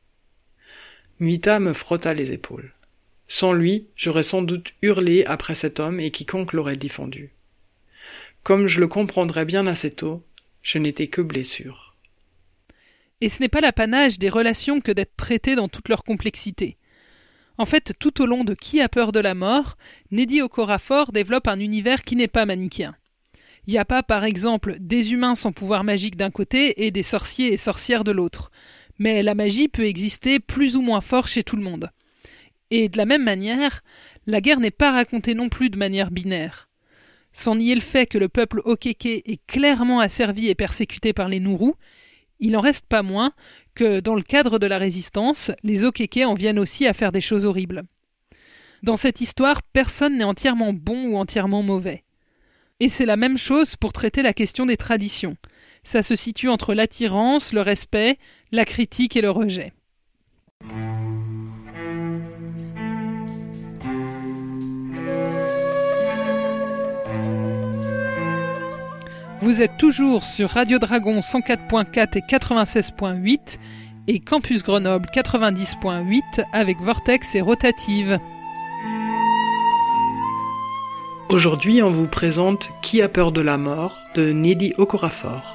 Mwita me frotta les épaules. Sans lui, j'aurais sans doute hurlé après cet homme et quiconque l'aurait défendu. Comme je le comprendrais bien assez tôt, je n'étais que blessure. Et ce n'est pas l'apanage des relations que d'être traitées dans toute leur complexité. En fait, tout au long de Qui a peur de la mort, Nnedi Okorafor développe un univers qui n'est pas manichéen. Il n'y a pas, par exemple, des humains sans pouvoir magique d'un côté et des sorciers et sorcières de l'autre. Mais la magie peut exister plus ou moins fort chez tout le monde. Et de la même manière, la guerre n'est pas racontée non plus de manière binaire. Sans nier le fait que le peuple Okeke est clairement asservi et persécuté par les Nourous, il n'en reste pas moins que, dans le cadre de la résistance, les Okeke en viennent aussi à faire des choses horribles. Dans cette histoire, personne n'est entièrement bon ou entièrement mauvais. Et c'est la même chose pour traiter la question des traditions. Ça se situe entre l'attirance, le respect, la critique et le rejet. Vous êtes toujours sur Radio Dragon cent quatre point quatre et quatre-vingt-seize point huit et Campus Grenoble quatre-vingt-dix point huit avec Vortex et Rotative. Aujourd'hui, on vous présente Qui a peur de la mort de Nnedi Okorafor.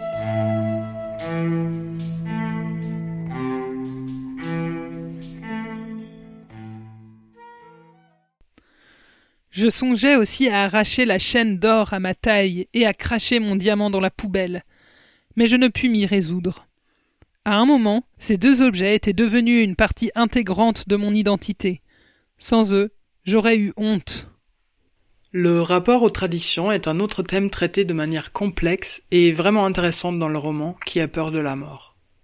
Je songeais aussi à arracher la chaîne d'or à ma taille et à cracher mon diamant dans la poubelle, mais je ne pus m'y résoudre. À un moment, ces deux objets étaient devenus une partie intégrante de mon identité. Sans eux, j'aurais eu honte. Le rapport aux traditions est un autre thème traité de manière complexe et vraiment intéressante dans le roman Qui a peur de la mort.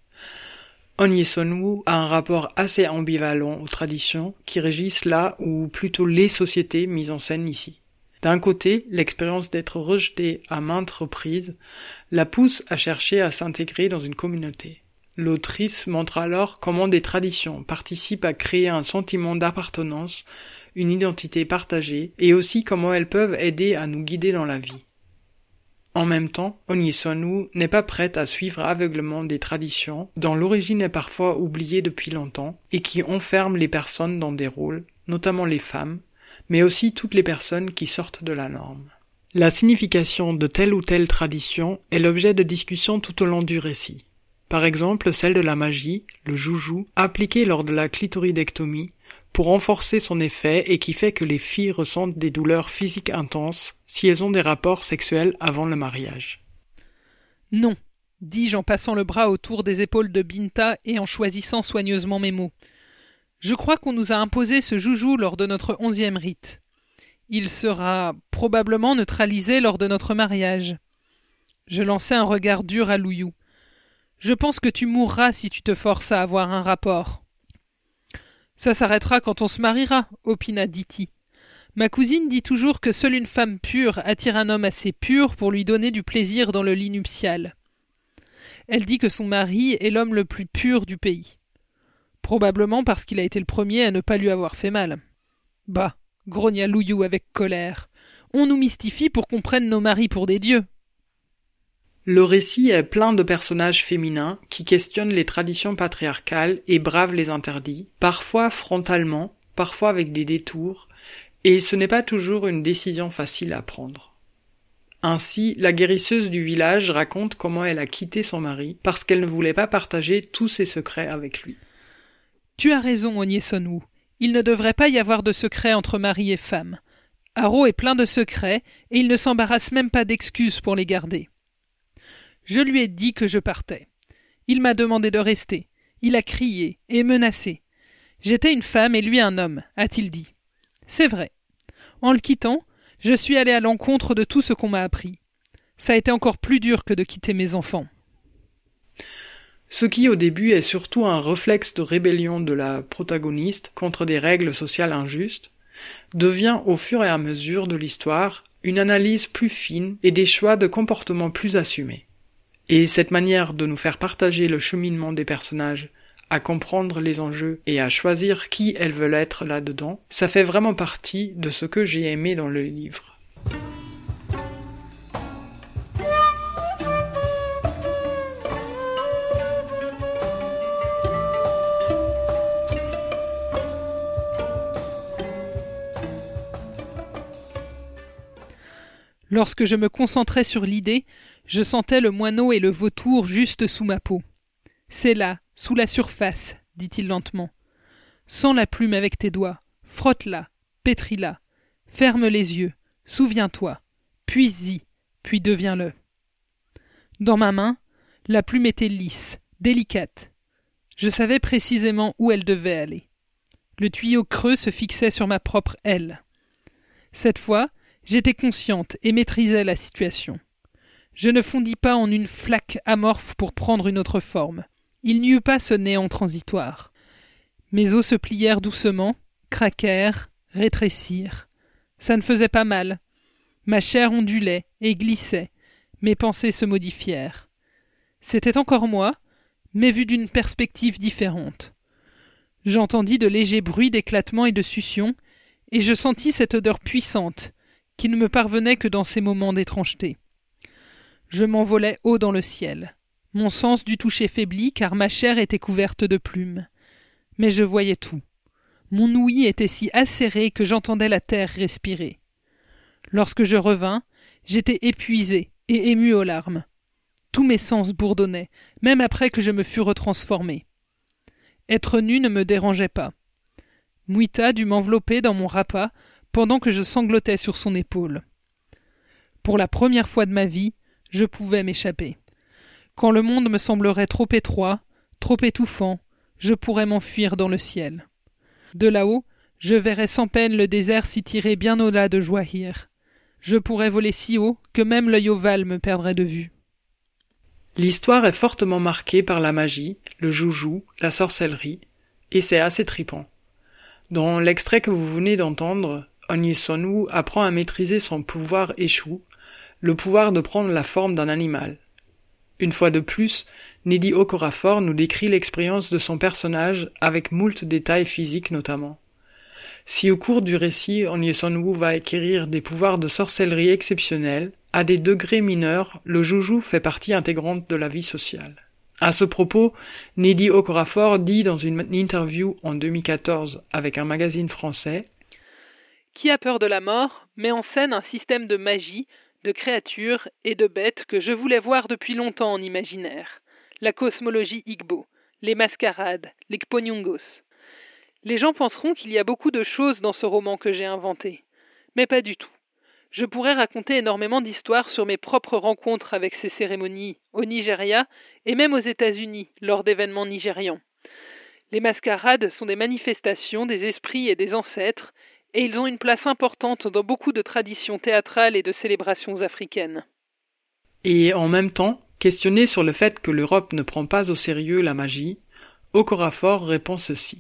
Onyesonwu a un rapport assez ambivalent aux traditions qui régissent la ou plutôt les sociétés mises en scène ici. D'un côté, l'expérience d'être rejetée à maintes reprises la pousse à chercher à s'intégrer dans une communauté. L'autrice montre alors comment des traditions participent à créer un sentiment d'appartenance, une identité partagée, et aussi comment elles peuvent aider à nous guider dans la vie. En même temps, Onyesonwu n'est pas prête à suivre aveuglément des traditions dont l'origine est parfois oubliée depuis longtemps et qui enferment les personnes dans des rôles, notamment les femmes, mais aussi toutes les personnes qui sortent de la norme. La signification de telle ou telle tradition est l'objet de discussions tout au long du récit. Par exemple, celle de la magie, le joujou, appliqué lors de la clitoridectomie, pour renforcer son effet et qui fait que les filles ressentent des douleurs physiques intenses si elles ont des rapports sexuels avant le mariage. Non, dis-je en passant le bras autour des épaules de Binta et en choisissant soigneusement mes mots. Je crois qu'on nous a imposé ce joujou lors de notre onzième rite. Il sera probablement neutralisé lors de notre mariage. Je lançai un regard dur à Louyou. Je pense que tu mourras si tu te forces à avoir un rapport. Ça s'arrêtera quand on se mariera, opina Diti. Ma cousine dit toujours que seule une femme pure attire un homme assez pur pour lui donner du plaisir dans le lit nuptial. Elle dit que son mari est l'homme le plus pur du pays. Probablement parce qu'il a été le premier à ne pas lui avoir fait mal. Bah, grogna Louyou avec colère. On nous mystifie pour qu'on prenne nos maris pour des dieux. Le récit est plein de personnages féminins qui questionnent les traditions patriarcales et bravent les interdits, parfois frontalement, parfois avec des détours, et ce n'est pas toujours une décision facile à prendre. Ainsi, la guérisseuse du village raconte comment elle a quitté son mari parce qu'elle ne voulait pas partager tous ses secrets avec lui. Tu as raison, Onyesonwu. Il ne devrait pas y avoir de secrets entre mari et femme. Haro est plein de secrets et il ne s'embarrasse même pas d'excuses pour les garder. Je lui ai dit que je partais. Il m'a demandé de rester. Il a crié et menacé. J'étais une femme et lui un homme, a-t-il dit. C'est vrai. En le quittant, je suis allé à l'encontre de tout ce qu'on m'a appris. Ça a été encore plus dur que de quitter mes enfants. Ce qui au début est surtout un réflexe de rébellion de la protagoniste contre des règles sociales injustes, devient au fur et à mesure de l'histoire une analyse plus fine et des choix de comportement plus assumés. Et cette manière de nous faire partager le cheminement des personnages, à comprendre les enjeux et à choisir qui elles veulent être là-dedans, ça fait vraiment partie de ce que j'ai aimé dans le livre. Lorsque je me concentrais sur l'idée, je sentais le moineau et le vautour juste sous ma peau. C'est là, sous la surface, dit-il lentement. Sens la plume avec tes doigts, frotte-la, pétris-la, ferme les yeux, souviens-toi, puise-y, puis deviens-le. Dans ma main, la plume était lisse, délicate. Je savais précisément où elle devait aller. Le tuyau creux se fixait sur ma propre aile. Cette fois, j'étais consciente et maîtrisais la situation. Je ne fondis pas en une flaque amorphe pour prendre une autre forme. Il n'y eut pas ce néant transitoire. Mes os se plièrent doucement, craquèrent, rétrécirent. Ça ne faisait pas mal. Ma chair ondulait et glissait. Mes pensées se modifièrent. C'était encore moi, mais vu d'une perspective différente. J'entendis de légers bruits d'éclatement et de succion, et je sentis cette odeur puissante, qui ne me parvenait que dans ces moments d'étrangeté. Je m'envolais haut dans le ciel. Mon sens du toucher faiblit, car ma chair était couverte de plumes. Mais je voyais tout. Mon ouïe était si acérée que j'entendais la terre respirer. Lorsque je revins, j'étais épuisé et ému aux larmes. Tous mes sens bourdonnaient, même après que je me fus retransformé. Être nu ne me dérangeait pas. Mouita dut m'envelopper dans mon rapa pendant que je sanglotais sur son épaule. Pour la première fois de ma vie, je pouvais m'échapper. Quand le monde me semblerait trop étroit, trop étouffant, je pourrais m'enfuir dans le ciel. De là-haut, je verrais sans peine le désert s'y tirer bien au-delà de Jouahir. Je pourrais voler si haut que même l'œil ovale me perdrait de vue. L'histoire est fortement marquée par la magie, le joujou, la sorcellerie, et c'est assez tripant. Dans l'extrait que vous venez d'entendre, Onyesonwu apprend à maîtriser son pouvoir échou, le pouvoir de prendre la forme d'un animal. Une fois de plus, Nnedi Okorafor nous décrit l'expérience de son personnage avec moult détails physiques notamment. Si au cours du récit, Onyesonwu va acquérir des pouvoirs de sorcellerie exceptionnels, à des degrés mineurs, le joujou fait partie intégrante de la vie sociale. À ce propos, Nnedi Okorafor dit dans une interview en deux mille quatorze avec un magazine français « Qui a peur de la mort met en scène un système de magie, de créatures et de bêtes que je voulais voir depuis longtemps en imaginaire. La cosmologie Igbo, les mascarades, les kponyungos. Les gens penseront qu'il y a beaucoup de choses dans ce roman que j'ai inventé, mais pas du tout. Je pourrais raconter énormément d'histoires sur mes propres rencontres avec ces cérémonies au Nigeria et même aux États-Unis lors d'événements nigérians. Les mascarades sont des manifestations des esprits et des ancêtres, et ils ont une place importante dans beaucoup de traditions théâtrales et de célébrations africaines. » Et en même temps, questionné sur le fait que l'Europe ne prend pas au sérieux la magie, Okorafor répond ceci.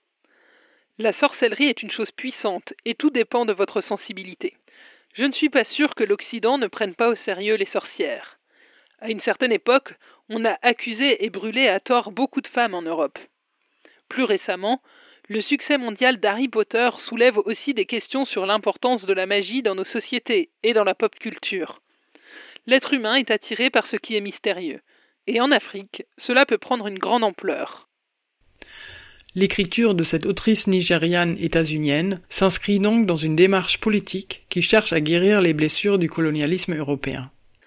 La sorcellerie est une chose puissante, et tout dépend de votre sensibilité. Je ne suis pas sûr que l'Occident ne prenne pas au sérieux les sorcières. À une certaine époque, on a accusé et brûlé à tort beaucoup de femmes en Europe. Plus récemment, le succès mondial d'Harry Potter soulève aussi des questions sur l'importance de la magie dans nos sociétés et dans la pop culture. L'être humain est attiré par ce qui est mystérieux, et en Afrique, cela peut prendre une grande ampleur. L'écriture de cette autrice nigériane états-unienne s'inscrit donc dans une démarche politique qui cherche à guérir les blessures du colonialisme européen.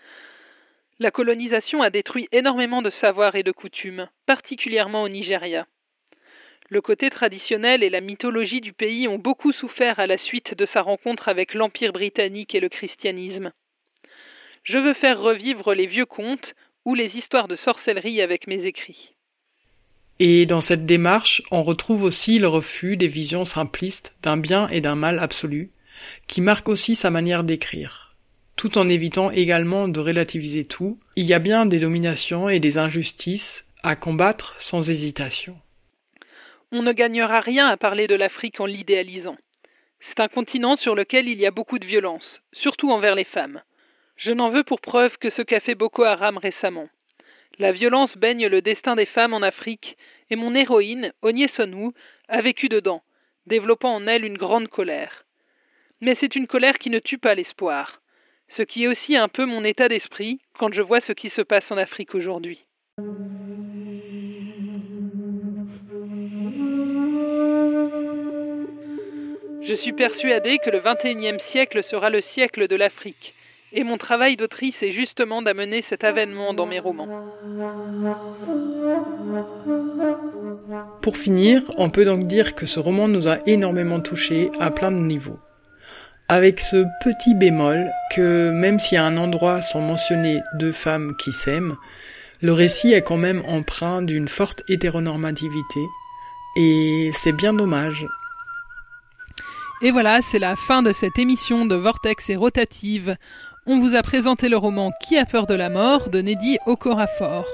La colonisation a détruit énormément de savoirs et de coutumes, particulièrement au Nigeria. Le côté traditionnel et la mythologie du pays ont beaucoup souffert à la suite de sa rencontre avec l'Empire britannique et le christianisme. Je veux faire revivre les vieux contes ou les histoires de sorcellerie avec mes écrits. Et dans cette démarche, on retrouve aussi le refus des visions simplistes d'un bien et d'un mal absolu, qui marque aussi sa manière d'écrire. Tout en évitant également de relativiser tout, il y a bien des dominations et des injustices à combattre sans hésitation. On ne gagnera rien à parler de l'Afrique en l'idéalisant. C'est un continent sur lequel il y a beaucoup de violence, surtout envers les femmes. Je n'en veux pour preuve que ce qu'a fait Boko Haram récemment. La violence baigne le destin des femmes en Afrique, et mon héroïne, Onyesonwu, a vécu dedans, développant en elle une grande colère. Mais c'est une colère qui ne tue pas l'espoir, ce qui est aussi un peu mon état d'esprit quand je vois ce qui se passe en Afrique aujourd'hui. Je suis persuadée que le vingt et unième siècle sera le siècle de l'Afrique, et mon travail d'autrice est justement d'amener cet avènement dans mes romans. Pour finir, on peut donc dire que ce roman nous a énormément touchés à plein de niveaux. Avec ce petit bémol que même si à un endroit sont mentionnées deux femmes qui s'aiment, le récit est quand même empreint d'une forte hétéronormativité et c'est bien dommage. Et voilà, c'est la fin de cette émission de Vortex et Rotative. On vous a présenté le roman Qui a peur de la mort de Nnedi Okorafor.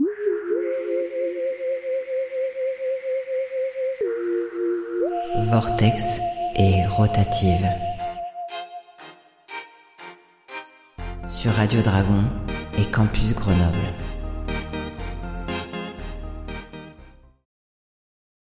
Vortex et Rotative. Sur Radio Dragon et Campus Grenoble.